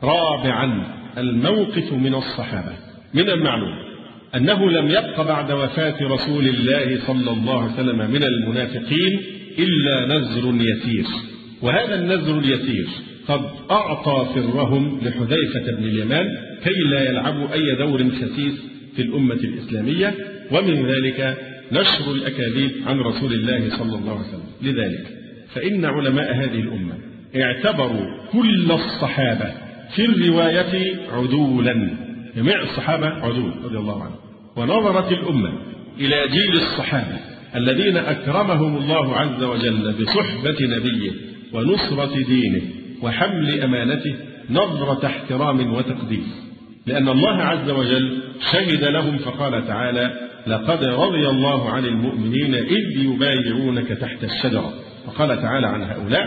رابعا الموقف من الصحابة. من المعلوم أنه لم يبق بعد وفاة رسول الله صلى الله عليه وسلم من المنافقين إلا نزر يسير، وهذا النزر اليسير قد أعطى فرهم لحذيفة بن اليمان كي لا يلعبوا أي دور خسيس في الأمة الإسلامية، ومن ذلك نشر الأكاذيب عن رسول الله صلى الله عليه وسلم. لذلك فإن علماء هذه الأمة اعتبروا كل الصحابة في الرواية عدولا، جميع الصحابة عدول رضي الله عنهم. ونظرت الأمة إلى جيل الصحابة الذين أكرمهم الله عز وجل بصحبة نبيه ونصرة دينه وحمل أمانته نظرة احترام وتقدير، لأن الله عز وجل شهد لهم فقال تعالى: لقد رضي الله عن المؤمنين إذ يبايعونك تحت الشجرة. وقال تعالى عن هؤلاء: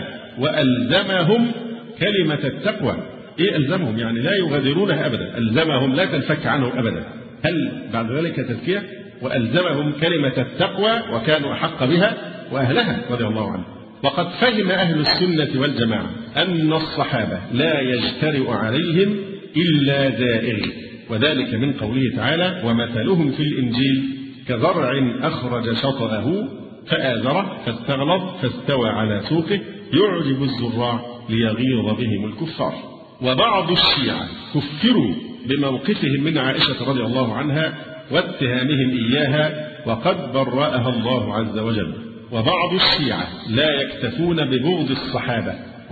وألزمهم كلمة التقوى. ألزمهم يعني لا يغادرونها أبدا، ألزمهم لا تنفك عنه أبدا. هل بعد ذلك تزكية؟ وألزمهم كلمة التقوى وكانوا أحق بها وأهلها رضي الله عنهم. وقد فهم أهل السنة والجماعة أن الصحابة لا يجترئ عليهم إلا زائغ، وذلك من قوله تعالى: ومثلهم في الإنجيل كزرع أخرج شطأه فآزره فاستغلظ فاستوى على سوقه يعجب الزراع ليغيظ بهم الكفار. وبعض الشيعة كفروا بموقفهم من عائشة رضي الله عنها واتهامهم إياها وقد برأها الله عز وجل. وبعض الشيعة لا يكتفون ببغض الصحابة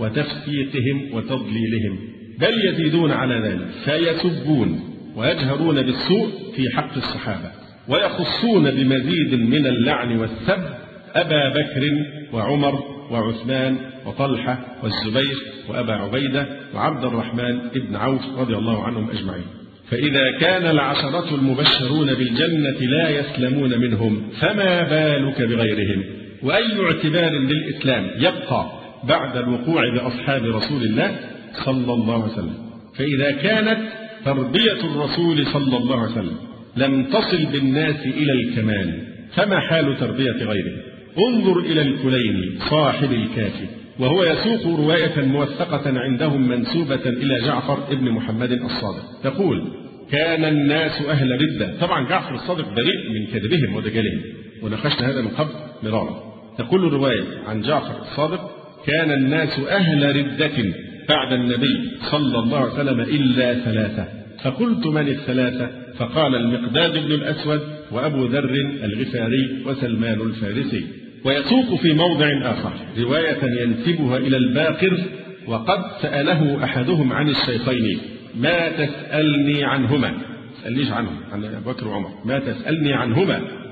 وتفسيقهم وتضليلهم، بل يزيدون على ذلك فيسبون ويجهرون بالسوء في حق الصحابة، ويخصون بمزيد من اللعن والسب أبا بكر وعمر وعثمان وطلحة والزبير وأبا عبيدة وعبد الرحمن بن عوف رضي الله عنهم أجمعين. فإذا كان العشرة المبشرون بالجنة لا يسلمون منهم، فما بالك بغيرهم؟ وأي اعتبار للإسلام يبقى بعد الوقوع بأصحاب رسول الله صلى الله عليه وسلم؟ فإذا كانت تربية الرسول صلى الله عليه وسلم لم تصل بالناس إلى الكمال، فما حال تربية غيره؟ انظر إلى الكليني صاحب الكافي وهو يسوق رواية موثقة عندهم منسوبة إلى جعفر ابن محمد الصادق، تقول: كان الناس أهل ردة. طبعا جعفر الصادق بريء من كذبهم ودجالهم، وناقشنا هذا من قبل مرارا. تقول الرواية عن جعفر الصادق: كان الناس أهل ردة بعد النبي صلى الله عليه وسلم إلا ثلاثة. فقلت: من الثلاثة؟ فقال: المقداد بن الأسود وأبو ذر الغفاري وسلمان الفارسي. ويسوق في موضع آخر رواية ينسبها إلى الباقر: وقد سأله أحدهم عن الشيخين: ما تسألني عنهما؟ تسألنيش عنهم، عن أبو بكر وعمر، ما تسألني عنهما؟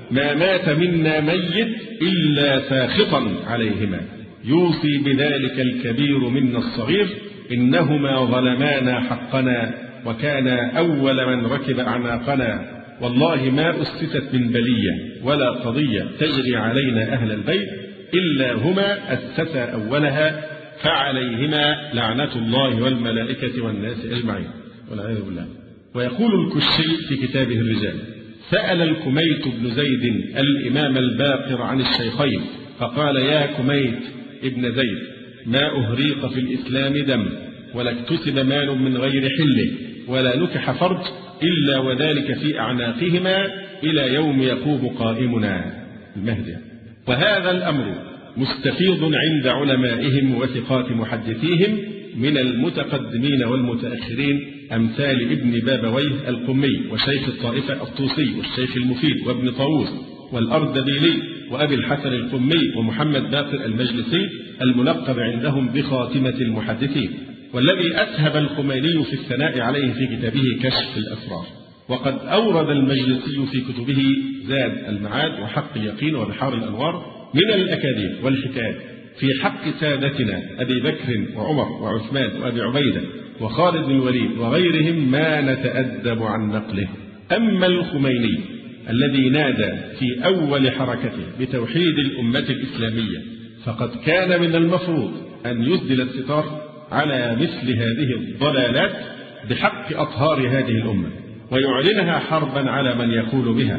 ما مات منا ميت إلا ساخطا عليهما، يوصي بذلك الكبير منا الصغير، إنهما ظلمانا حقنا وكانا أول من ركب أعناقنا، والله ما أسست من بلية ولا قضية تجري علينا أهل البيت إلا هما أسسا أولها، فعليهما لعنة الله والملائكة والناس أجمعين والعياذ بالله. ويقول الكشي في كتابه الرجال: سأل الكميت بن زيد الإمام الباقر عن الشيخين فقال: يا كميت ابن زيد، ما أهريق في الإسلام دم، ولا اكتسب مال من غير حله، ولا نكح فرج إلا وذلك في أعناقهما إلى يوم يقوم قائمنا المهدي. وهذا الأمر مستفيض عند علمائهم وثقات محدثيهم من المتقدمين والمتأخرين، أمثال ابن بابويه القمي، وشيخ الطائفة الطوسي، والشيخ المفيد، وابن طاووس، والأردبيلي، وأبي الحسن القمي، ومحمد باقر المجلسي الملقب عندهم بخاتمة المحدثين، والذي أسهب الخميني في الثناء عليه في كتابه كشف الأسرار. وقد أورد المجلسي في كتبه زاد المعاد وحق اليقين وبحار الأنوار من الأكاذيب والحكايات في حق سادتنا أبي بكر وعمر وعثمان وأبي عبيدة وخالد بن الوليد وغيرهم ما نتأدب عن نقله. أما الخميني الذي نادى في أول حركته بتوحيد الأمة الإسلامية، فقد كان من المفروض أن يسدل الستار على مثل هذه الضلالات بحق أطهار هذه الأمة، ويعلنها حربا على من يقول بها،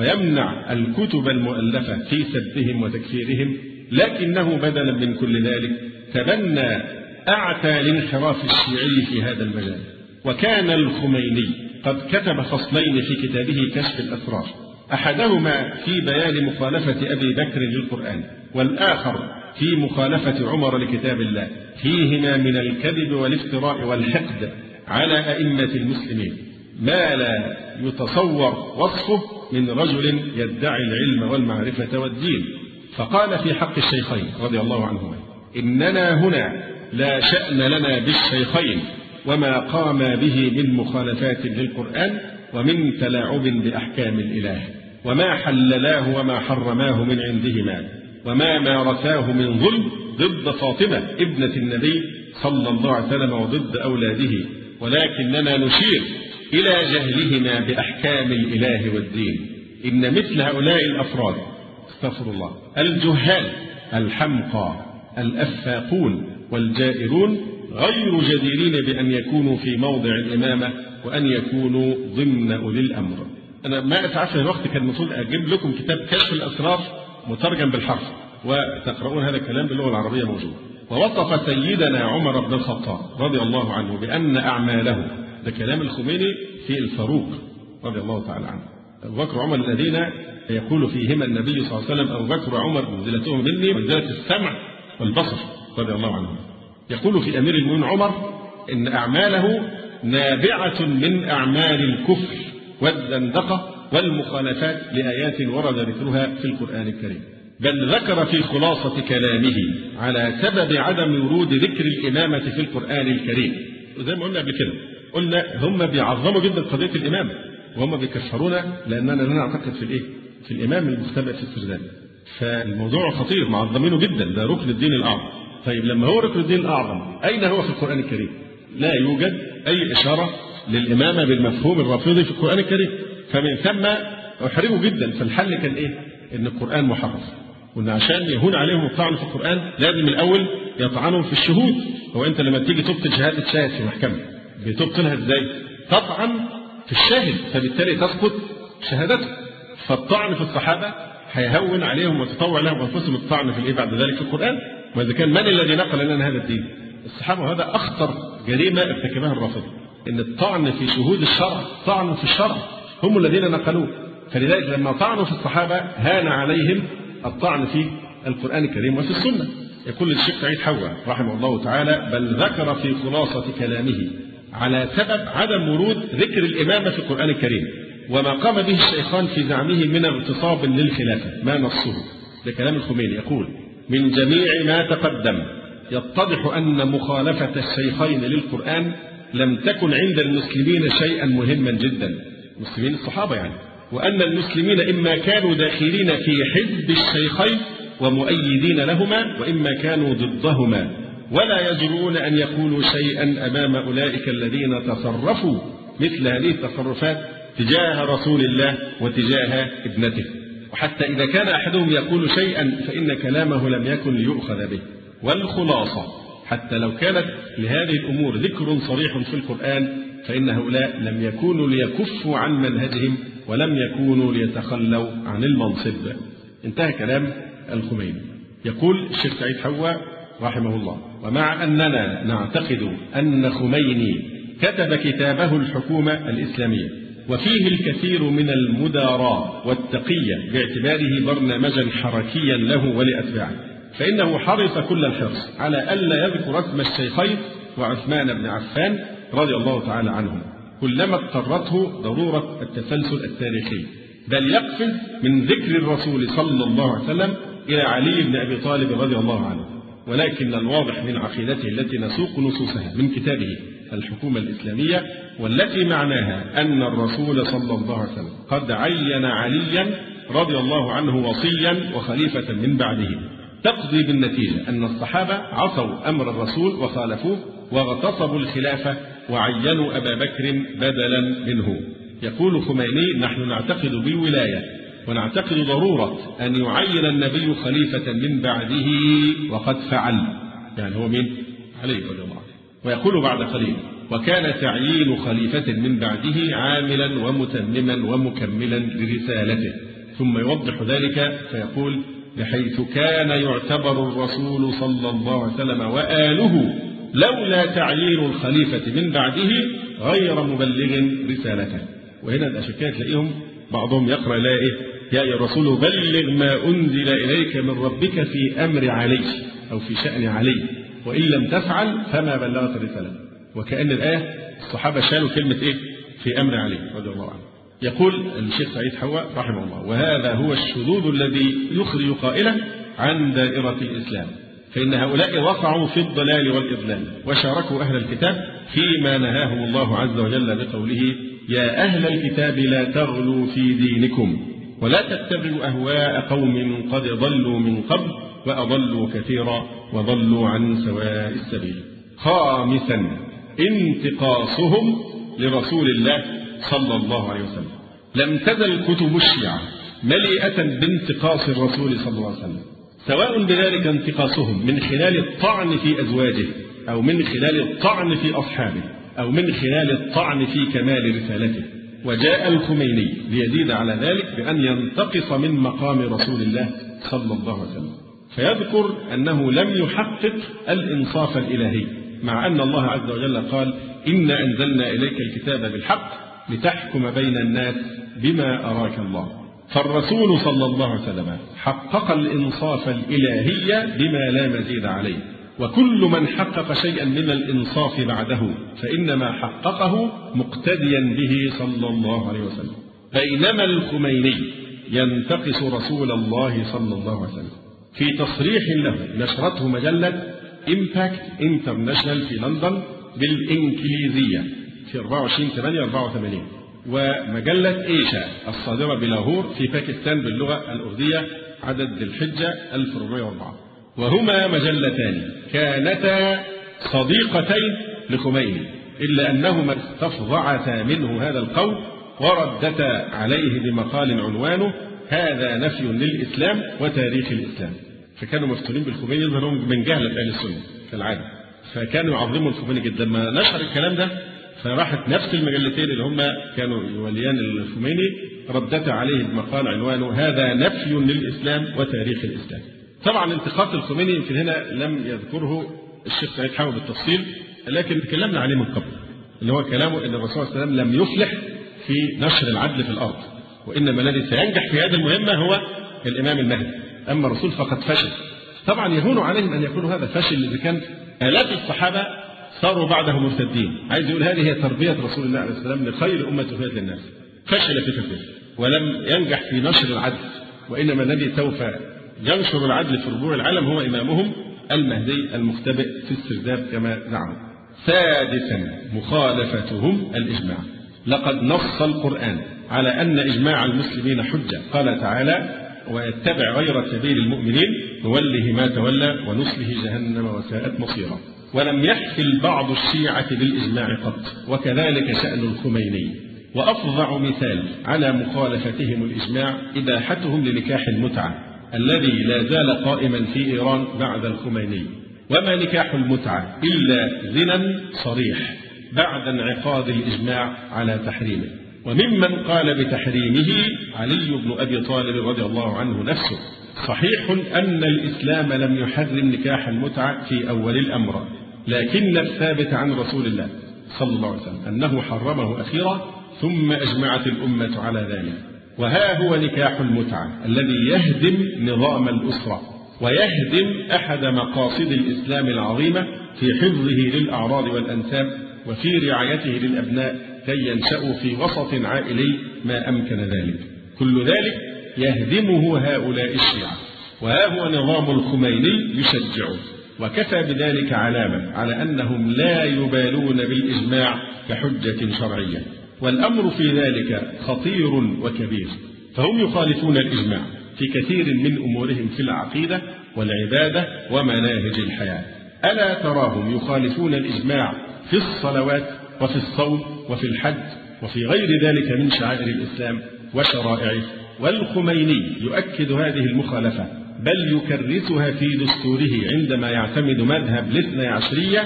ويمنع الكتب المؤلفة في سبهم وتكفيرهم. لكنه بدلا من كل ذلك تبنى أعتى الانحراف الشيعي في هذا المجال. وكان الخميني قد كتب فصلين في كتابه كشف الأسرار، أحدهما في بيان مخالفة أبي بكر للقرآن، والآخر في مخالفة عمر لكتاب الله، فيهما من الكذب والافتراء والحقد على أئمة المسلمين ما لا يتصور وصفه من رجل يدعي العلم والمعرفة والدين. فقال في حق الشيخين رضي الله عنهما: إننا هنا لا شأن لنا بالشيخين وما قام به من مخالفات للقرآن ومن تلاعب بأحكام الإله، وما حللاه وما حرماه من عندهما، وما مارساه من ظلم ضد فاطمة ابنة النبي صلى الله عليه وسلم وضد أولاده، ولكننا نشير إلى جهلهما بأحكام الإله والدين. إن مثل هؤلاء الأفراد استغفر الله الجهال الحمقى الأفاقون والجائرون غير جديرين بأن يكونوا في موضع الإمامة وأن يكونوا ضمن أولي الأمر. أنا ما أتعرف الوقت، كان المفروض أجيب لكم كتاب كشف الأسرار مترجم بالحرف وتقرؤون هذا الكلام باللغة العربية موجود. ووصف سيدنا عمر بن الخطاب رضي الله عنه بأن أعماله، ده كلام الخميني في الفاروق رضي الله تعالى عنه، أبو بكر وعمر الذين يقول فيهما النبي صلى الله عليه وسلم: أبو بكر وعمر منزلتهم مني منزلة السمع والبصر رضي الله عنهم. يقول في أمير المؤمنين عمر إن أعماله نابعة من أعمال الكفر والزندقة والمخالفات لآيات ورد ذكرها في القرآن الكريم، بل ذكر في خلاصة كلامه على سبب عدم ورود ذكر الإمامة في القرآن الكريم. وزي ما قلنا قبل كده، قلنا هم بيعظموا جدا قضية الإمامة، وهم بيكفرونا لأننا لا نعتقد في الإيه؟ في الإمام المختبئ في السرداب. فالموضوع خطير، معظمينه جدا، ده ركن الدين الأعظم. طيب لما هو ركن الدين الأعظم، أين هو في القرآن الكريم؟ لا يوجد أي إشارة للإمامة بالمفهوم الرافضي في القرآن الكريم. فمن ثم أحرجوا جدا. فالحل كان إيه؟ إن القرآن محرف، وإن عشان يهون عليهم الطعن في القرآن لازم الأول يطعنوا في الشهود. هو أنت لما تيجي تبطل شهادة شاهد في محكمة بتبطلها إزاي؟ طبعا في الشاهد، فبالتالي تسقط شهادته. فالطعن في الصحابة هيهون عليهم وتطوع لهم أنفسهم الطعن في الإيه بعد ذلك في القرآن. وإذا كان من الذي نقل لنا هذا الدين؟ الصحابة. وهذا أخطر جريمة ارتكبها الرافضة، إن الطعن في شهود الشرع طعن في الشرع، هم الذين نقلوه. فلذلك لما طعنوا في الصحابة هان عليهم الطعن في القرآن الكريم وفي السنة. يقول الشيخ سعيد حوا رحمه الله تعالى: بل ذكر في خلاصة كلامه على سبب عدم ورود ذكر الإمامة في القرآن الكريم وما قام به الشيخان في زعمه من اغتصاب للخلافة ما نصه. ده كلام الخميني. يقول: من جميع ما تقدم يتضح أن مخالفة الشيخين للقرآن لم تكن عند المسلمين شيئا مهما جدا، المسلمين الصحابة يعني، وأن المسلمين إما كانوا داخلين في حزب الشيخين ومؤيدين لهما، وإما كانوا ضدهما، ولا يجرؤون أن يقولوا شيئا أمام أولئك الذين تصرفوا مثل هذه التصرفات تجاه رسول الله وتجاه ابنته. وحتى إذا كان أحدهم يقول شيئا فإن كلامه لم يكن ليؤخذ به. والخلاصة حتى لو كانت لهذه الأمور ذكر صريح في القرآن فإن هؤلاء لم يكونوا ليكفوا عن منهجهم ولم يكونوا ليتخلوا عن المنصب. انتهى كلام الخميني. يقول الشيخ سعيد حوا رحمه الله: ومع أننا نعتقد أن خميني كتب كتابه الحكومة الإسلامية وفيه الكثير من المداراة والتقية باعتباره برنامجا حركيا له ولأتباعه، فإنه حرص كل الحرص على ألا يذكر اسم الشيخين وعثمان بن عفان رضي الله تعالى عنهم كلما اضطرته ضرورة التسلسل التاريخي، بل يقفز من ذكر الرسول صلى الله عليه وسلم إلى علي بن أبي طالب رضي الله عنه. ولكن الواضح من عقيدته التي نسوق نصوصها من كتابه الحكومة الإسلامية، والتي معناها أن الرسول صلى الله عليه وسلم قد عين عليا رضي الله عنه وصيا وخليفة من بعده، تقضي بالنتيجة أن الصحابة عصوا أمر الرسول وخالفوه واغتصبوا الخلافة وعينوا أبا بكر بدلا منه. يقول خميني: نحن نعتقد بالولاية ونعتقد ضرورة أن يعين النبي خليفة من بعده وقد فعل. يعني هو مين؟ علي رضي الله عنه. ويقول بعد قليل: وكان تعيين خليفة من بعده عاملا ومتمما ومكملا لرسالته. ثم يوضح ذلك فيقول: بحيث كان يعتبر الرسول صلى الله عليه وسلم وآله لولا تعيين الخليفة من بعده غير مبلغ رسالته. وهنا الأشكال تلاقيهم بعضهم يقرأ لا يا أيها الرسول بلغ ما أنزل إليك من ربك في أمر علي أو في شأن علي وإن لم تفعل فما بلغت الرسالة. وكأن الآية الصحابة شالوا كلمة في أمر علي رضي الله عنه. يقول الشيخ سعيد حوا رحمه الله: وهذا هو الشذوذ الذي يخرج قائله عن دائرة الإسلام، فإن هؤلاء وقعوا في الضلال والإضلال وشاركوا أهل الكتاب فيما نهاهم الله عز وجل بقوله: يا أهل الكتاب لا تغلوا في دينكم ولا تتبعوا أهواء قوم قد ضلوا من قبل وأضلوا كثيرا وضلوا عن سواء السبيل. خامسا: انتقاصهم لرسول الله صلى الله عليه وسلم. لم تزل كتب الشيعة مليئة بانتقاص الرسول صلى الله عليه وسلم، سواء بذلك انتقاصهم من خلال الطعن في أزواجه أو من خلال الطعن في أصحابه أو من خلال الطعن في كمال رسالته. وجاء الخميني ليزيد على ذلك بأن ينتقص من مقام رسول الله صلى الله عليه وسلم، فيذكر أنه لم يحقق الإنصاف الإلهي، مع أن الله عز وجل قال: إنا أنزلنا إليك الكتاب بالحق لتحكم بين الناس بما أراك الله. فالرسول صلى الله عليه وسلم حقق الإنصاف الإلهي بما لا مزيد عليه، وكل من حقق شيئا من الإنصاف بعده فإنما حققه مقتديا به صلى الله عليه وسلم. بينما الخميني ينتقص رسول الله صلى الله عليه وسلم في تصريح له نشرته مجلة إمباكت انترناشونال في لندن بالإنجليزية في 24/8/84، ومجلة إيشا الصادرة بلاهور في باكستان باللغة الأردية عدد ذي الحجة 1404. وهما مجلتان كانتا صديقتين لخميني، إلا أنهما استفضعتا منه هذا القول وردتا عليه بمقال عنوانه: هذا نفي للإسلام وتاريخ الإسلام. فكانوا مفتونين بالخميني يظهرون من جهلة أهل السنة كالعادة، فكانوا يعظموا الخميني جدا. ما نشر الكلام ده فراحت نفس المجلتين اللي هم كانوا يوليان الخميني ردتا عليه بمقال عنوانه: هذا نفي للإسلام وتاريخ الإسلام. طبعا انتقاص الخميني يمكن هنا لم يذكره الشيخ سعيد حوا بالتفصيل، لكن تكلمنا عليه من قبل، اللي هو كلامه ان الرسول صلى الله عليه وسلم لم يفلح في نشر العدل في الارض، وانما الذي سينجح في هذه المهمه هو الامام المهدي، اما الرسول فقد فشل. طبعا يهون عليهم ان يقولوا هذا فشل اذا كان الاف الصحابه صاروا بعده مرتدين. عايز يقول هذه هي تربيه رسول الله عليه السلام لخير امه هداة للناس. فشل في تربيته ولم ينجح في نشر العدل، وانما الذي سوف ينشر العدل في ربوع العالم هو إمامهم المهدي المختبئ في السرداب كما زعموا. سادسا: مخالفتهم الإجماع. لقد نص القرآن على أن إجماع المسلمين حجة. قال تعالى: ويتبع غير سبيل المؤمنين نوله ما تولى ونصله جهنم وساءت مصيرا. ولم يحفل بعض الشيعة بالإجماع قط، وكذلك شأن الخميني. وأفظع مثال على مخالفتهم الإجماع إباحتهم لنكاح المتعة الذي لا زال قائما في إيران بعد الخميني. وما نكاح المتعة إلا زنا صريح بعد انعقاد الإجماع على تحريمه. وممن قال بتحريمه علي بن أبي طالب رضي الله عنه نفسه. صحيح أن الإسلام لم يحرم نكاح المتعة في أول الأمر، لكن الثابت عن رسول الله صلى الله عليه وسلم أنه حرمه أخيرا، ثم أجمعت الأمة على ذلك. وها هو نكاح المتعة الذي يهدم نظام الأسرة ويهدم أحد مقاصد الإسلام العظيمة في حفظه للأعراض والأنساب وفي رعايته للأبناء كي ينشأوا في وسط عائلي ما أمكن ذلك. كل ذلك يهدمه هؤلاء الشيعة، وها هو نظام الخميني يشجعه. وكفى بذلك علامة على أنهم لا يبالون بالإجماع كحجة شرعية. والأمر في ذلك خطير وكبير، فهم يخالفون الإجماع في كثير من أمورهم في العقيدة والعبادة ومناهج الحياة. ألا تراهم يخالفون الإجماع في الصلوات وفي الصوم وفي الحج وفي غير ذلك من شعائر الإسلام وشرائعه. والخميني يؤكد هذه المخالفة، بل يكرسها في دستوره عندما يعتمد مذهب الاثني عشرية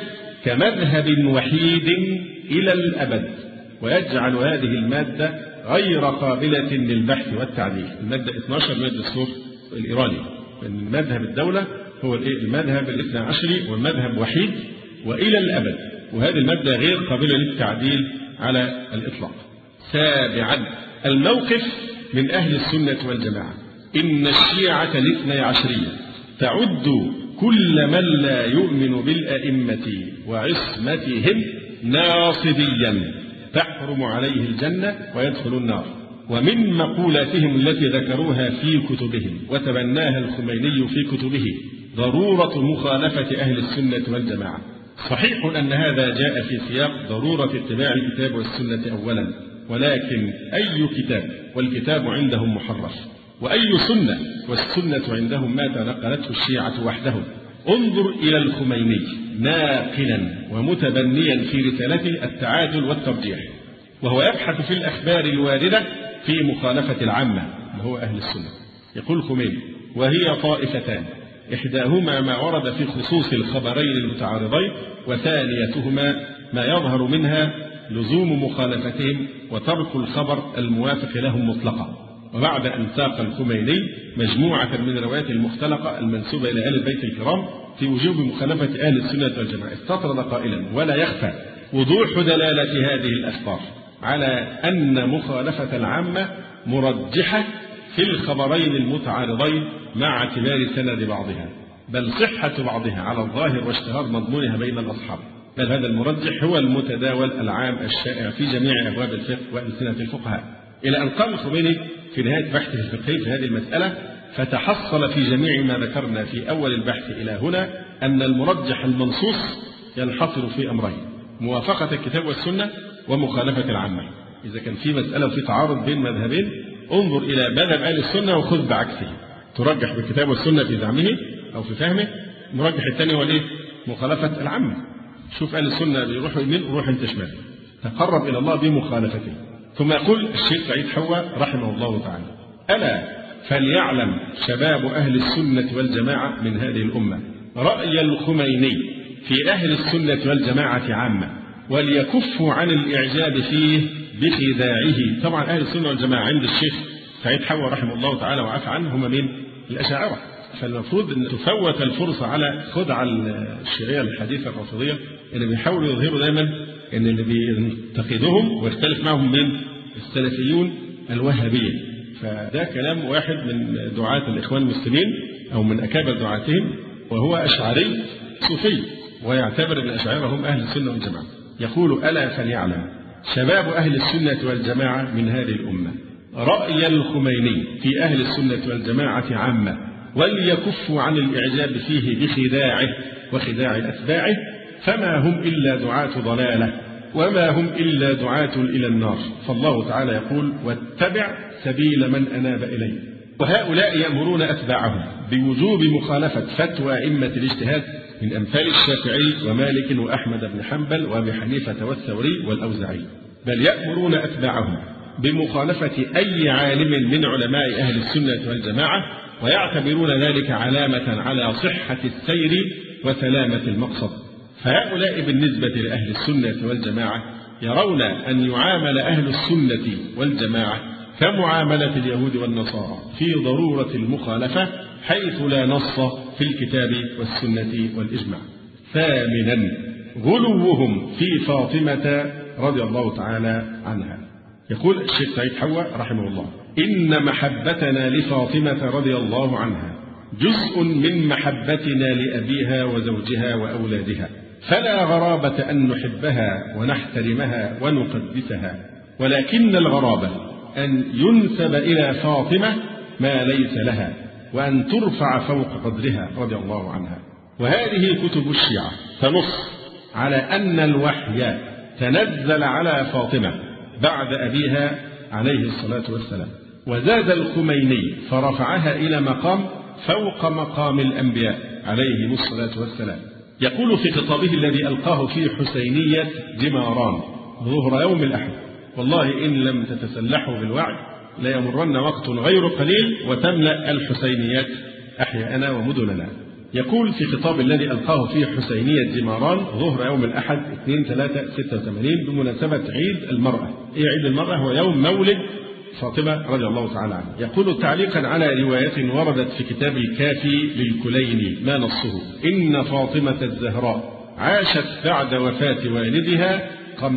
كمذهب وحيد إلى الأبد، ويجعل هذه المادة غير قابلة للبحث والتعديل. المادة 12 من الدستور الإيراني، أن مذهب الدولة هو المذهب الاثني عشري والمذهب وحيد وإلى الأبد، وهذه المادة غير قابلة للتعديل على الإطلاق. سابعا، الموقف من أهل السنة والجماعة. إن الشيعة الاثني عشرية تعد كل من لا يؤمن بالأئمة وعصمتهم ناصبيا تحرم عليه الجنة ويدخل النار. ومن مقولاتهم التي ذكروها في كتبهم وتبناها الخميني في كتبه ضرورة مخالفة أهل السنة والجماعة. صحيح أن هذا جاء في سياق ضرورة اتباع الكتاب والسنة أولا، ولكن أي كتاب والكتاب عندهم محرف، وأي سنة والسنة عندهم ما تنقلته الشيعة وحدهم. انظر إلى الخميني ناقلا ومتبنيا في رسالته التعادل والترجيح، وهو يبحث في الأخبار الواردة في مخالفة العامة اللي هو أهل السنة. يقول الخميني: وهي طائفتان، إحداهما ما ورد في خصوص الخبرين المتعارضين، وثانيتهما ما يظهر منها لزوم مخالفتهم وترك الخبر الموافق لهم مطلقا. وبعد أن ساق الخميني مجموعة من الروايات المختلقة المنسوبة إلى آل البيت الكرام في وجوب مخالفة أهل السنة والجماعة، استطرد قائلا: ولا يخفى وضوح دلالة هذه الأخبار على أن مخالفة العامة مرجحة في الخبرين المتعارضين مع اعتبار سند بعضها، بل صحة بعضها على الظاهر واشتهار مضمونها بين الأصحاب، بل هذا المرجح هو المتداول العام الشائع في جميع أبواب الفقه وألسنة الفقهاء. إلى أن قال الخميني في نهاية بحثه الفقهي في هذه المسألة: فتحصل في جميع ما ذكرنا في أول البحث إلى هنا أن المرجح المنصوص ينحصر في أمرين: موافقة الكتاب والسنة ومخالفة العامة. إذا كان في مسألة وفي تعارض بين مذهبين، انظر إلى مذهب أهل السنة وخذ بعكسه، ترجح بالكتاب والسنة في زعمه أو في فهمه، المرجح الثاني هو الإيه؟ مخالفة العامة. شوف أهل السنة بيروحوا يمين وروح أنت شمال، تقرب إلى الله بمخالفته. ثم يقول الشيخ سعيد حوا رحمه الله تعالى: ألا فليعلم شباب أهل السنة والجماعة من هذه الأمة رأي الخميني في أهل السنة والجماعة عامة، وليكفوا عن الإعجاب فيه بخداعه. طبعا أهل السنة والجماعة عند الشيخ سعيد حوا رحمه الله تعالى وعفى عنه هم من الأشاعرة، فالمفروض أن تفوت الفرصة على خدعة الشيعية الحديثة الرافضية اللي بيحاولوا يظهروا دائما أن اللي بينتقدهم ويختلف معهم من السلفيون الوهابية. فده كلام واحد من دعاة الإخوان المسلمين أو من أكابر دعاتهم، وهو أشعري صوفي ويعتبر أن الأشاعرة هم أهل السنة والجماعة. يقول: ألا فليعلم شباب أهل السنة والجماعة من هذه الأمة رأي الخميني في أهل السنة والجماعة عامة، وليكفوا عن الإعجاب فيه بخداعه وخداع أتباعه، فما هم إلا دعاة ضلالة وما هم إلا دعاة إلى النار. فالله تعالى يقول: واتبع سبيل من أناب إلي. وهؤلاء يأمرون أتباعهم بوجوب مخالفة فتوى أئمة الاجتهاد من أمثال الشافعي ومالك وأحمد بن حنبل وأبي حنيفة والثوري والأوزاعي، بل يأمرون أتباعهم بمخالفة أي عالم من علماء أهل السنة والجماعة، ويعتبرون ذلك علامة على صحة السير وسلامة المقصد. فهؤلاء بالنسبة لأهل السنة والجماعة يرون أن يعامل أهل السنة والجماعة كمعاملة اليهود والنصارى في ضرورة المخالفة حيث لا نص في الكتاب والسنة والإجماع. ثامنا: غلوهم في فاطمة رضي الله تعالى عنها. يقول الشيخ سعيد حوا رحمه الله: إن محبتنا لفاطمة رضي الله عنها جزء من محبتنا لأبيها وزوجها وأولادها، فلا غرابة أن نحبها ونحترمها ونقدسها، ولكن الغرابة أن ينسب إلى فاطمة ما ليس لها، وأن ترفع فوق قدرها رضي الله عنها. وهذه كتب الشيعة تنص على أن الوحي تنزل على فاطمة بعد أبيها عليه الصلاة والسلام، وزاد الخميني فرفعها إلى مقام فوق مقام الأنبياء عليهم الصلاة والسلام. يقول في خطابه الذي ألقاه في حسينية دماران ظهر يوم الأحد: والله إن لم تتسلحوا بالوعي ليمرن وقت غير قليل وتملأ الحسينيات أحياءنا ومدننا. يقول في خطاب الذي ألقاه في حسينية دماران ظهر يوم الأحد 2/3/86 بمناسبة عيد المرأة. إيه عيد المرأة؟ هو يوم مولد فاطمة رضي الله تعالى عنها. يقول تعليقا على رواية وردت في كتاب الكافي للكليني ما نصه: إن فاطمة الزهراء عاشت بعد وفاة والدها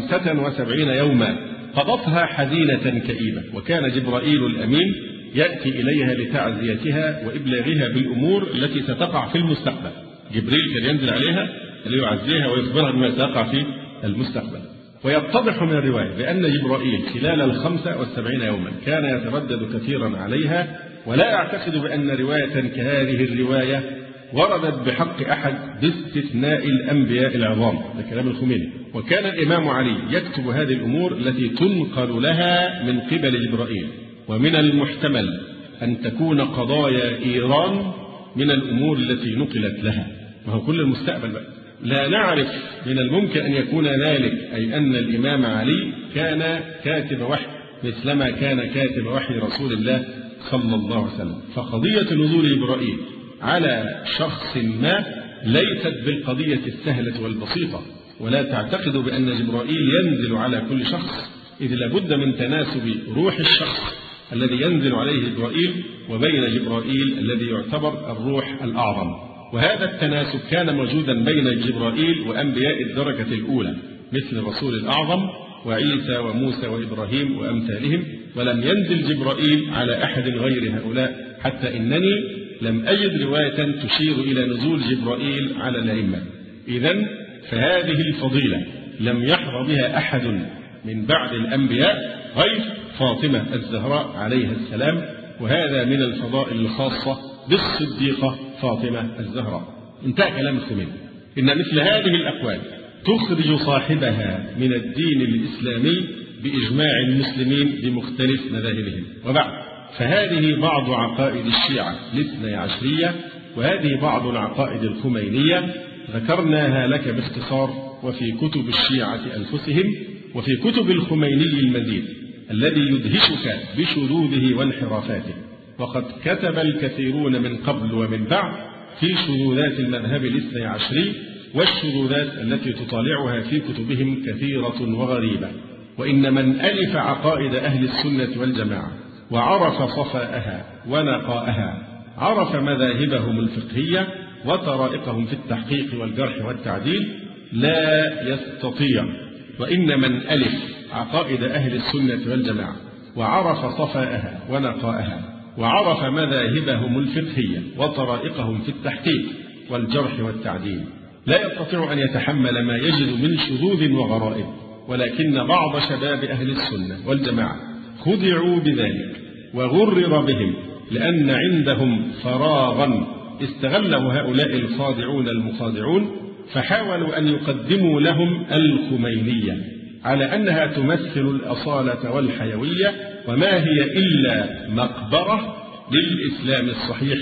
75 يوما قضتها حزينة كئيبة، وكان جبرائيل الأمين يأتي إليها لتعزيتها وإبلاغها بالأمور التي ستقع في المستقبل. جبريل كان ينزل عليها ليعزيها ويخبرها بما سيقع في المستقبل. ويتضح من الرواية بأن جبرائيل خلال 75 يوما كان يتردد كثيرا عليها، ولا أعتقد بأن رواية كهذه الرواية وردت بحق أحد باستثناء الأنبياء العظام. ده كلام الخميني. وكان الإمام علي يكتب هذه الأمور التي تنقل لها من قبل جبرائيل، ومن المحتمل أن تكون قضايا إيران من الأمور التي نقلت لها. وهو كل المستقبل بقى. لا نعرف، من الممكن أن يكون ذلك أي أن الإمام علي كان كاتب وحي مثلما كان كاتب وحي رسول الله صلى الله عليه وسلم. فقضية نزول جبرائيل على شخص ما ليست بالقضية السهلة والبسيطة، ولا تعتقد بأن جبرائيل ينزل على كل شخص، إذ لابد من تناسب روح الشخص الذي ينزل عليه جبرائيل وبين جبرائيل الذي يعتبر الروح الأعظم. وهذا التناسب كان موجودا بين جبرائيل وأنبياء الدرجة الأولى مثل الرسول الأعظم وعيسى وموسى وإبراهيم وأمثالهم، ولم ينزل جبرائيل على أحد غير هؤلاء، حتى إنني لم أجد رواية تشير إلى نزول جبرائيل على الأئمة. إذن فهذه الفضيلة لم يحظى بها أحد من بعد الأنبياء غير فاطمة الزهراء عليها السلام، وهذا من الفضائل الخاصة بالصديقة فاطمة الزهراء. انتهى كلام الخميني. إن مثل هذه الأقوال تخرج صاحبها من الدين الإسلامي بإجماع المسلمين بمختلف مذاهبهم. وبعد، فهذه بعض عقائد الشيعة الاثني عشرية، وهذه بعض العقائد الخمينية ذكرناها لك باختصار وفي كتب الشيعة أنفسهم، وفي كتب الخميني المزيد الذي يدهشك بشذوذه وانحرافاته. وقد كتب الكثيرون من قبل ومن بعد في شذوذات المذهب الاثني عشري، والشذوذات التي تطالعها في كتبهم كثيرة وغريبة. وإن من ألف عقائد أهل السنة والجماعة وعرف صفاءها ونقاءها عرف مذاهبهم الفقهية وطرائقهم في التحقيق والجرح والتعديل لا يستطيع. وإن من ألف عقائد أهل السنة والجماعة وعرف صفاءها ونقاءها وعرف مذاهبهم الفقهية وطرائقهم في التحقيق والجرح والتعديل لا يستطيع أن يتحمل ما يجد من شذوذ وغرائب. ولكن بعض شباب أهل السنة والجماعة خدعوا بذلك وغرر بهم، لأن عندهم فراغا استغله هؤلاء الخادعون المخادعون، فحاولوا أن يقدموا لهم الخمينية على أنها تمثل الأصالة والحيوية، وما هي إلا مقبرة للإسلام الصحيح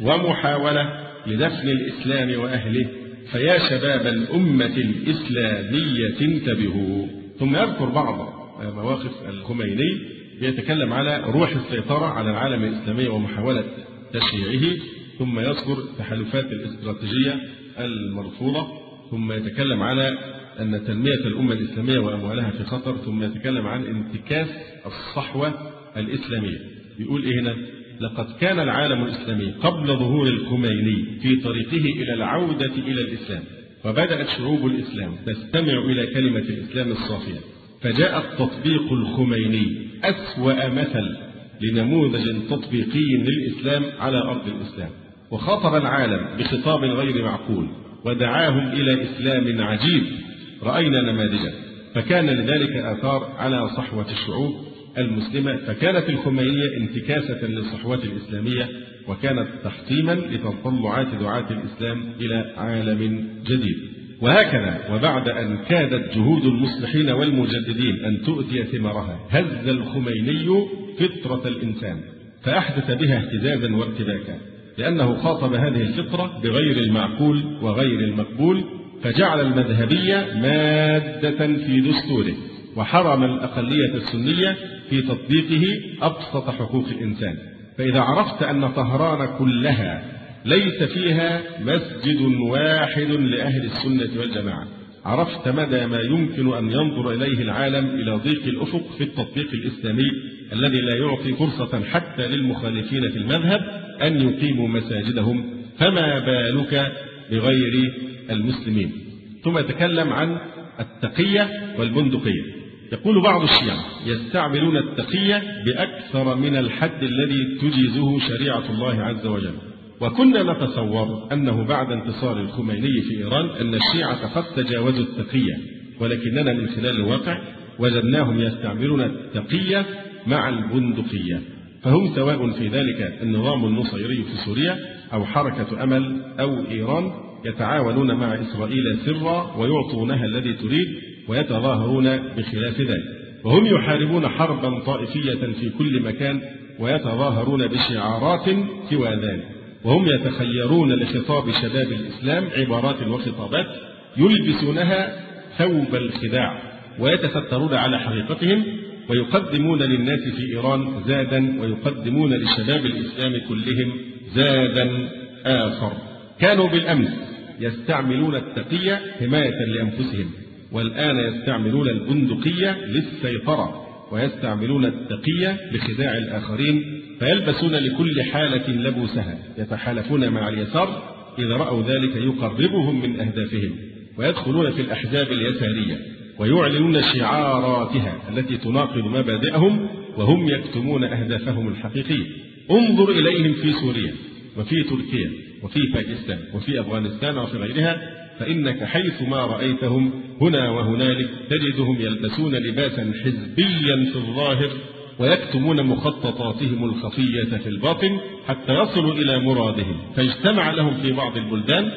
ومحاولة لدفن الإسلام وأهله. فيا شباب الأمة الإسلامية انتبهوا. ثم يذكر بعض مواقف الخميني يتكلم على روح السيطرة على العالم الإسلامي ومحاولة تشييعه، ثم يذكر التحالفات الاستراتيجية المرفوضة، ثم يتكلم على أن تنمية الأمة الإسلامية وأموالها في خطر، ثم يتكلم عن انتكاس الصحوة الإسلامية. يقول إيه هنا؟ لقد كان العالم الإسلامي قبل ظهور الخميني في طريقه إلى العودة إلى الإسلام، وبدأت شعوب الإسلام تستمع إلى كلمة الإسلام الصافية، فجاء التطبيق الخميني أسوأ مثل لنموذج تطبيقي للإسلام على أرض الإسلام، وخاطب العالم بخطاب غير معقول ودعاهم إلى إسلام عجيب رأينا نماذجه، فكان لذلك آثار على صحوة الشعوب المسلمة. فكانت الخمينية انتكاسة للصحوة الإسلامية، وكانت تحطيما لتطلعات دعاة الإسلام إلى عالم جديد. وهكذا وبعد أن كادت جهود المصلحين والمجددين أن تؤتي ثمارها، هز الخميني فطرة الإنسان فأحدث بها اهتزازا وارتباكا، لأنه خاطب هذه الفطرة بغير المعقول وغير المقبول، فجعل المذهبية مادة في دستوره، وحرم الأقلية السنية في تطبيقه أبسط حقوق الإنسان. فإذا عرفت أن طهران كلها ليس فيها مسجد واحد لأهل السنة والجماعة، عرفت مدى ما يمكن أن ينظر إليه العالم إلى ضيق الأفق في التطبيق الإسلامي الذي لا يعطي فرصة حتى للمخالفين في المذهب أن يقيموا مساجدهم، فما بالك بغير المسلمين. ثم يتكلم عن التقية والبندقية. يقول بعض الشيعة يستعملون التقية بأكثر من الحد الذي تجيزه شريعة الله عز وجل، وكنا نتصور أنه بعد انتصار الخميني في إيران أن الشيعة قد تجاوزوا التقية، ولكننا من خلال الواقع وجدناهم يستعملون التقية مع البندقية، فهم سواء في ذلك النظام النصيري في سوريا أو حركة أمل أو إيران يتعاونون مع إسرائيل سرا ويعطونها الذي تريد ويتظاهرون بخلاف ذلك، وهم يحاربون حربا طائفية في كل مكان ويتظاهرون بشعارات سوى ذلك، وهم يتخيرون لخطاب شباب الإسلام عبارات وخطابات يلبسونها ثوب الخداع ويتسترون على حقيقتهم، ويقدمون للناس في إيران زادا ويقدمون لشباب الإسلام كلهم زادا آخر. كانوا بالأمس يستعملون التقية حماية لأنفسهم، والآن يستعملون البندقية للسيطرة، ويستعملون التقية لخداع الآخرين، فيلبسون لكل حالة لبوسها، يتحالفون مع اليسار إذا رأوا ذلك يقربهم من أهدافهم، ويدخلون في الأحزاب اليسارية ويعلنون شعاراتها التي تناقض مبادئهم، وهم يكتمون أهدافهم الحقيقية. انظر إليهم في سوريا وفي تركيا وفي باكستان وفي أفغانستان وفي غيرها، فإنك حيثما رأيتهم هنا وهنالك تجدهم يلبسون لباسا حزبيا في الظاهر، ويكتمون مخططاتهم الخفية في الباطن حتى يصلوا إلى مرادهم، فاجتمع لهم في بعض البلدان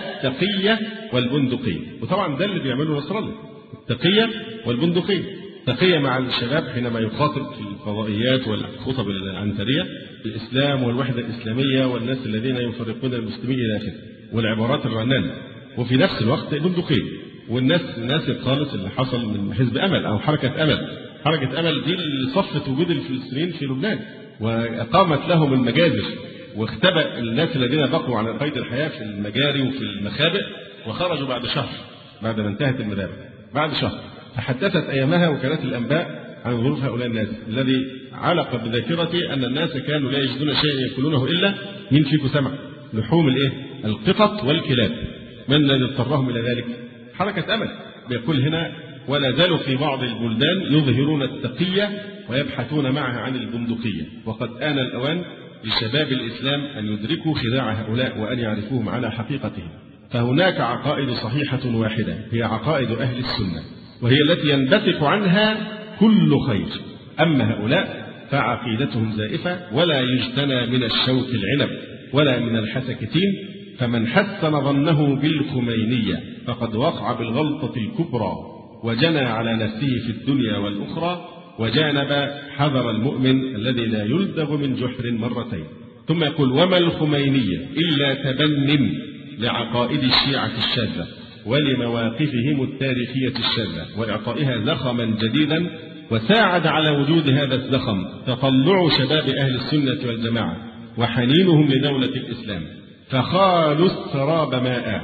التقية والبندقية. وطبعا ده اللي بيعمله نصر الله، التقية والبندقية. تقية مع الشباب حينما يخاطب في الفضائيات والخطب العنترية الإسلام والوحدة الإسلامية والناس الذين يفرقون المسلمين إلى آخره، والعبارات الرنانة، وفي نفس الوقت بندقية. والناس خالص اللي حصل من حزب أمل أو حركة أمل. حركة أمل دي اللي صفت وجود الفلسطينيين في لبنان وأقامت لهم المجازر، واختبأ الناس الذين بقوا على قيد الحياة في المجاري وفي المخابئ، وخرجوا بعد شهر بعد ما انتهت المذابح، بعد شهر. تحدثت أيامها وكالات الأنباء عن ظروف هؤلاء الناس، الذي علق بذاكرتي أن الناس كانوا لا يجدون شيئا يأكلونه إلا من فيكم سمع لحوم القطط والكلاب. من الذي اضطرهم إلى ذلك؟ حركة أمل. بيقول هنا ولا زالوا في بعض البلدان يظهرون التقية ويبحثون معها عن البندقية، وقد آن الأوان لشباب الإسلام أن يدركوا خداع هؤلاء وأن يعرفوهم على حقيقتهم. فهناك عقائد صحيحة واحدة هي عقائد أهل السنة، وهي التي ينبثق عنها كل خير. أما هؤلاء فعقيدتهم زائفة ولا يجتنى من الشوك العنب ولا من الحسك تين، فمن حسن ظنه بالخمينية فقد وقع بالغلطة الكبرى، وجنى على نفسه في الدنيا والأخرى، وجانب حذر المؤمن الذي لا يلدغ من جحر مرتين. ثم يقول: وما الخمينية إلا تبن لعقائد الشيعة الشاذة ولمواقفهم التاريخية الشاذة وإعطائها زخما جديدا، وساعد على وجود هذا الزخم تطلع شباب أهل السنة والجماعة وحنينهم لدولة الإسلام، فخالوا السراب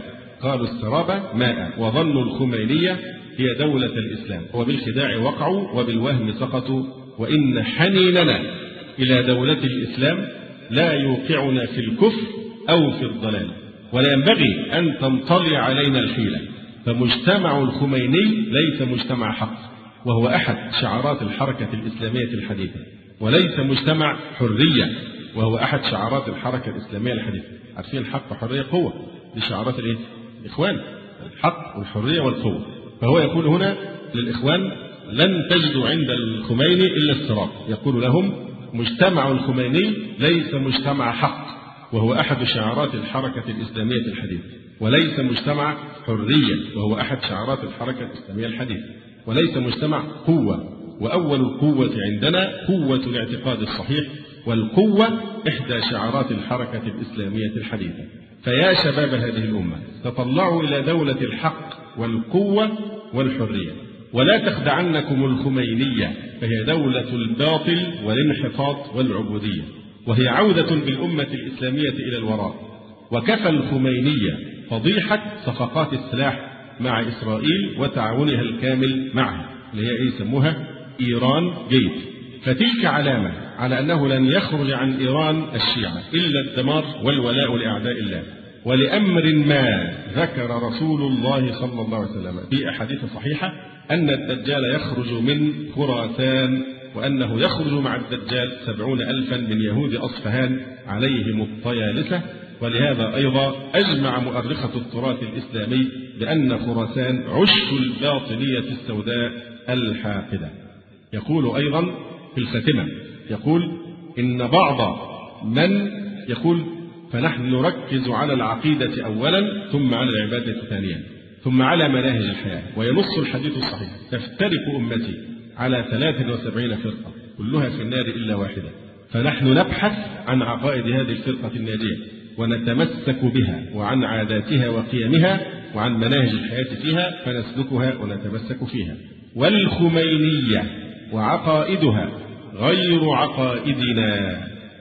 ماء وظنوا الخمينية هي دولة الإسلام، وبالخداع وقعوا وبالوهم سقطوا، وإن حنيننا إلى دولة الإسلام لا يوقعنا في الكفر أو في الضلال، ولا ينبغي أن تنطلي علينا الحيلة، فمجتمع الخميني ليس مجتمع حق، وهو أحد شعارات الحركة الإسلامية الحديثة، وليس مجتمع حرية، وهو أحد شعارات الحركة الإسلامية الحديثة. عارفين الحق والحرية قوة، دي شعارات الإخوان، الحق والحرية والقوة. فهو يقول هنا للإخوان: لن تجدوا عند الخميني إلا الصراط. يقول لهم: مجتمع الخميني ليس مجتمع حق، وهو أحد شعارات الحركة الإسلامية الحديثة، وليس مجتمع حرية، وهو أحد شعارات الحركة الإسلامية الحديثة، وليس مجتمع قوة. وأول القوة عندنا قوة الاعتقاد الصحيح، والقوة إحدى شعارات الحركة الإسلامية الحديثة. فيا شباب هذه الأمة، تطلعوا إلى دولة الحق والقوة والحرية، ولا تخدعنكم الخمينية، فهي دولة الباطل والانحطاط والعبودية، وهي عودة بالأمة الإسلامية إلى الوراء. وكفى الخمينية فضيحة صفقات السلاح مع إسرائيل وتعاونها الكامل معها، اللي هي يسموها إيران جيت. فتلك علامة على أنه لن يخرج عن إيران الشيعة إلا الدمار والولاء لأعداء الله. ولأمر ما ذكر رسول الله صلى الله عليه وسلم في أحاديث صحيحة أن الدجال يخرج من خراسان، وأنه يخرج مع الدجال 70,000 من يهود أصفهان عليهم الطيالسة. ولهذا أيضا أجمع مؤرخة التراث الإسلامي بأن خراسان عش الباطنية السوداء الحاقدة. يقول أيضا في الخاتمة، يقول: إن بعض من يقول: فنحن نركز على العقيدة أولا، ثم على العبادة ثانيا، ثم على مناهج الحياة. وينص الحديث الصحيح: تفترق أمتي على 73 فرقة كلها في النار إلا واحدة. فنحن نبحث عن عقائد هذه الفرقة الناجية ونتمسك بها، وعن عاداتها وقيمها، وعن مناهج الحياة فيها، فنسلكها ونتمسك فيها. والخمينية وعقائدها غير عقائدنا،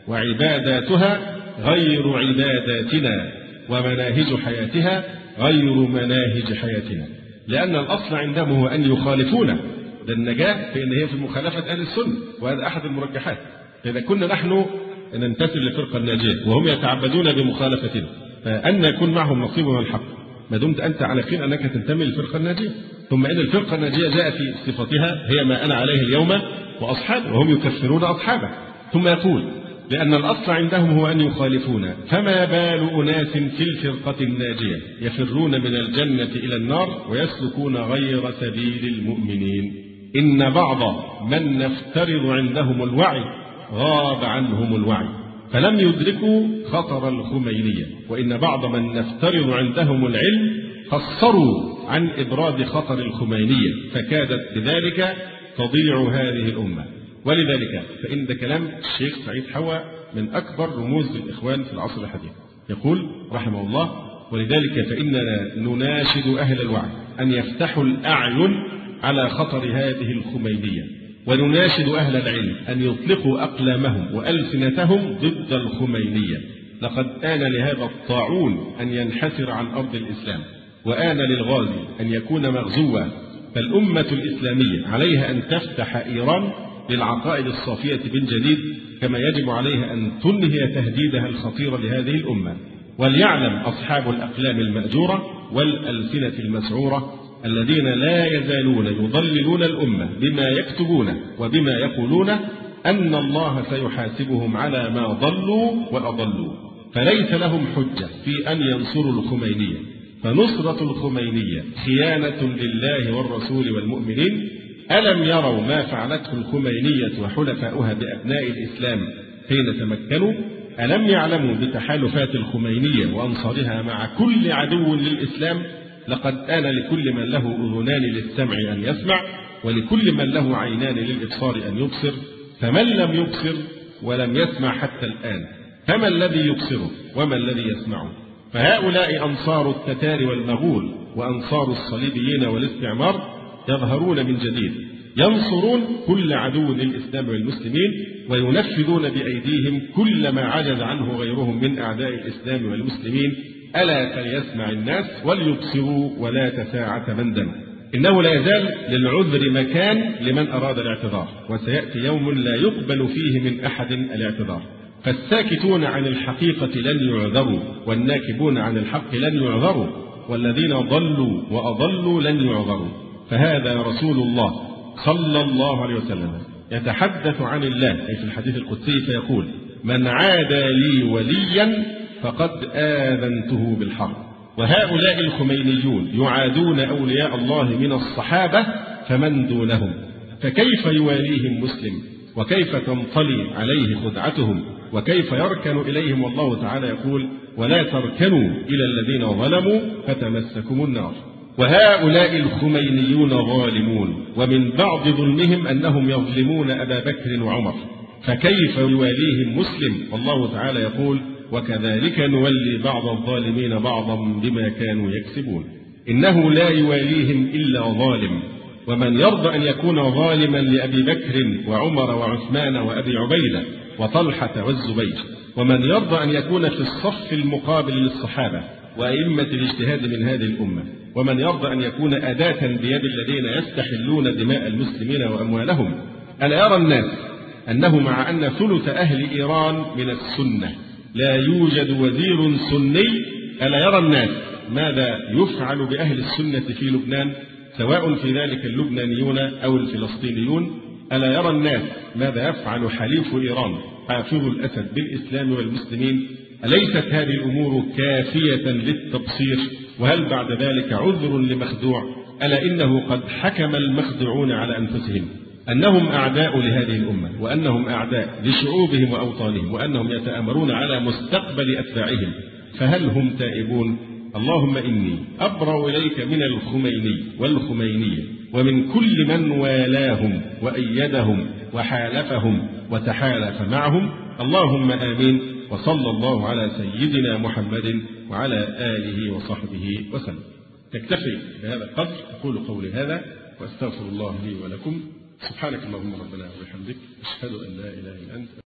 وعباداتها غير عباداتنا، ومناهج حياتها غير مناهج حياتنا. لأن الأصل عندهم هو أن يخالفونا، ده النجاة فإن هي في مخالفة أهل السنة، وهذا أحد المرجحات. فإذا كنا نحن ننتسب للفرقة الناجية وهم يتعبدون بمخالفتنا، فأن يكون معهم نصيب من الحق ما دمت أنت على يقين أنك تنتمي للفرقة الناجية. ثم إن الفرقة الناجية جاء في صفتها هي ما أنا عليه اليوم وأصحابه، وهم يكفرون أصحابه. ثم يقول: لأن الأصل عندهم هو أن يخالفونا، فما بال أناس في الفرقة الناجية يفرون من الجنة إلى النار ويسلكون غير سبيل المؤمنين. إن بعض من نفترض عندهم الوعي غاب عنهم الوعي، فلم يدركوا خطر الخمينية، وإن بعض من نفترض عندهم العلم قصروا عن إبراز خطر الخمينية، فكادت بذلك تضيع هذه الأمة. ولذلك فإن ده كلام الشيخ سعيد حوا من أكبر رموز الإخوان في العصر الحديث، يقول رحمه الله: ولذلك فإننا نناشد أهل الوعي أن يفتحوا الأعين على خطر هذه الخمينية، ونناشد أهل العلم أن يطلقوا أقلامهم وألسنتهم ضد الخمينية. لقد آن لهذا الطاعون أن ينحسر عن أرض الإسلام، وآن للغازي أن يكون مغزوا. فالأمة الإسلامية عليها أن تفتح إيران للعقائد الصافية من جديد، كما يجب عليها أن تنهي تهديدها الخطير لهذه الأمة. وليعلم أصحاب الأقلام المأجورة والألسنة المسعورة الذين لا يزالون يضللون الأمة بما يكتبون وبما يقولون أن الله سيحاسبهم على ما ضلوا وأضلوا، فليس لهم حجة في أن ينصروا الخمينية، فنصرة الخمينية خيانة لله والرسول والمؤمنين. ألم يروا ما فعلته الخمينية وحلفاؤها بأبناء الإسلام حين تمكنوا؟ ألم يعلموا بتحالفات الخمينية وأنصارها مع كل عدو للإسلام لقد آن لكل من له أذنان للسمع أن يسمع، ولكل من له عينان للإبصار أن يبصر، فمن لم يبصر ولم يسمع حتى الآن فما الذي يبصره وما الذي يسمعه؟ فهؤلاء أنصار التتار والمغول وأنصار الصليبيين والاستعمار يظهرون من جديد، ينصرون كل عدو للإسلام والمسلمين، وينفذون بأيديهم كل ما عجز عنه غيرهم من أعداء الإسلام والمسلمين. ألا فليسمع الناس وليبصروا ولا تساعة مندم. إنه لا يزال للعذر مكان لمن أراد الاعتذار، وسيأتي يوم لا يقبل فيه من أحد الاعتذار. فالساكتون عن الحقيقة لن يعذروا، والناكبون عن الحق لن يعذروا، والذين ضلوا وأضلوا لن يعذروا. فهذا رسول الله صلى الله عليه وسلم يتحدث عن الله، أي في الحديث القدسي، فيقول: من عادى لي وليا فقد آذنته بالحرب. وهؤلاء الخمينيون يعادون أولياء الله من الصحابة فمن دونهم، فكيف يواليهم مسلم؟ وكيف تنطلي عليه خدعتهم؟ وكيف يركن إليهم؟ والله تعالى يقول: ولا تركنوا إلى الذين ظلموا فتمسكم النار. وهؤلاء الخمينيون ظالمون، ومن بعض ظلمهم أنهم يظلمون أبا بكر وعمر، فكيف يواليهم مسلم؟ والله تعالى يقول: وكذلك نولي بعض الظالمين بعضا بما كانوا يكسبون. إنه لا يواليهم إلا ظالم، ومن يرضى أن يكون ظالما لأبي بكر وعمر وعثمان وأبي عبيدة وطلحة والزبير، ومن يرضى أن يكون في الصف المقابل للصحابة وأئمة الاجتهاد من هذه الأمة، ومن يرضى أن يكون أداة بيد الذين يستحلون دماء المسلمين وأموالهم. ألا يرى الناس أنه مع أن ثلث أهل إيران من السنة لا يوجد وزير سني؟ ألا يرى الناس ماذا يفعل بأهل السنة في لبنان، سواء في ذلك اللبنانيون أو الفلسطينيون؟ ألا يرى الناس ماذا يفعل حليف إيران حافظ الأسد بالإسلام والمسلمين؟ أليست هذه الأمور كافية للتبصير؟ وهل بعد ذلك عذر لمخدوع؟ ألا إنه قد حكم المخدوعون على أنفسهم أنهم أعداء لهذه الأمة، وأنهم أعداء لشعوبهم وأوطانهم، وأنهم يتآمرون على مستقبل أتباعهم، فهل هم تائبون؟ اللهم إني أبرأ إليك من الخميني والخمينية ومن كل من والاهم وأيدهم وحالفهم وتحالف معهم. اللهم آمين. وصلى الله على سيدنا محمد وعلى آله وصحبه وسلم. تكتفي بهذا القدر. أقول قولي هذا وأستغفر الله لي ولكم. سبحانك اللهم ربنا وبحمدك، أشهد أن لا إله إلا أنت.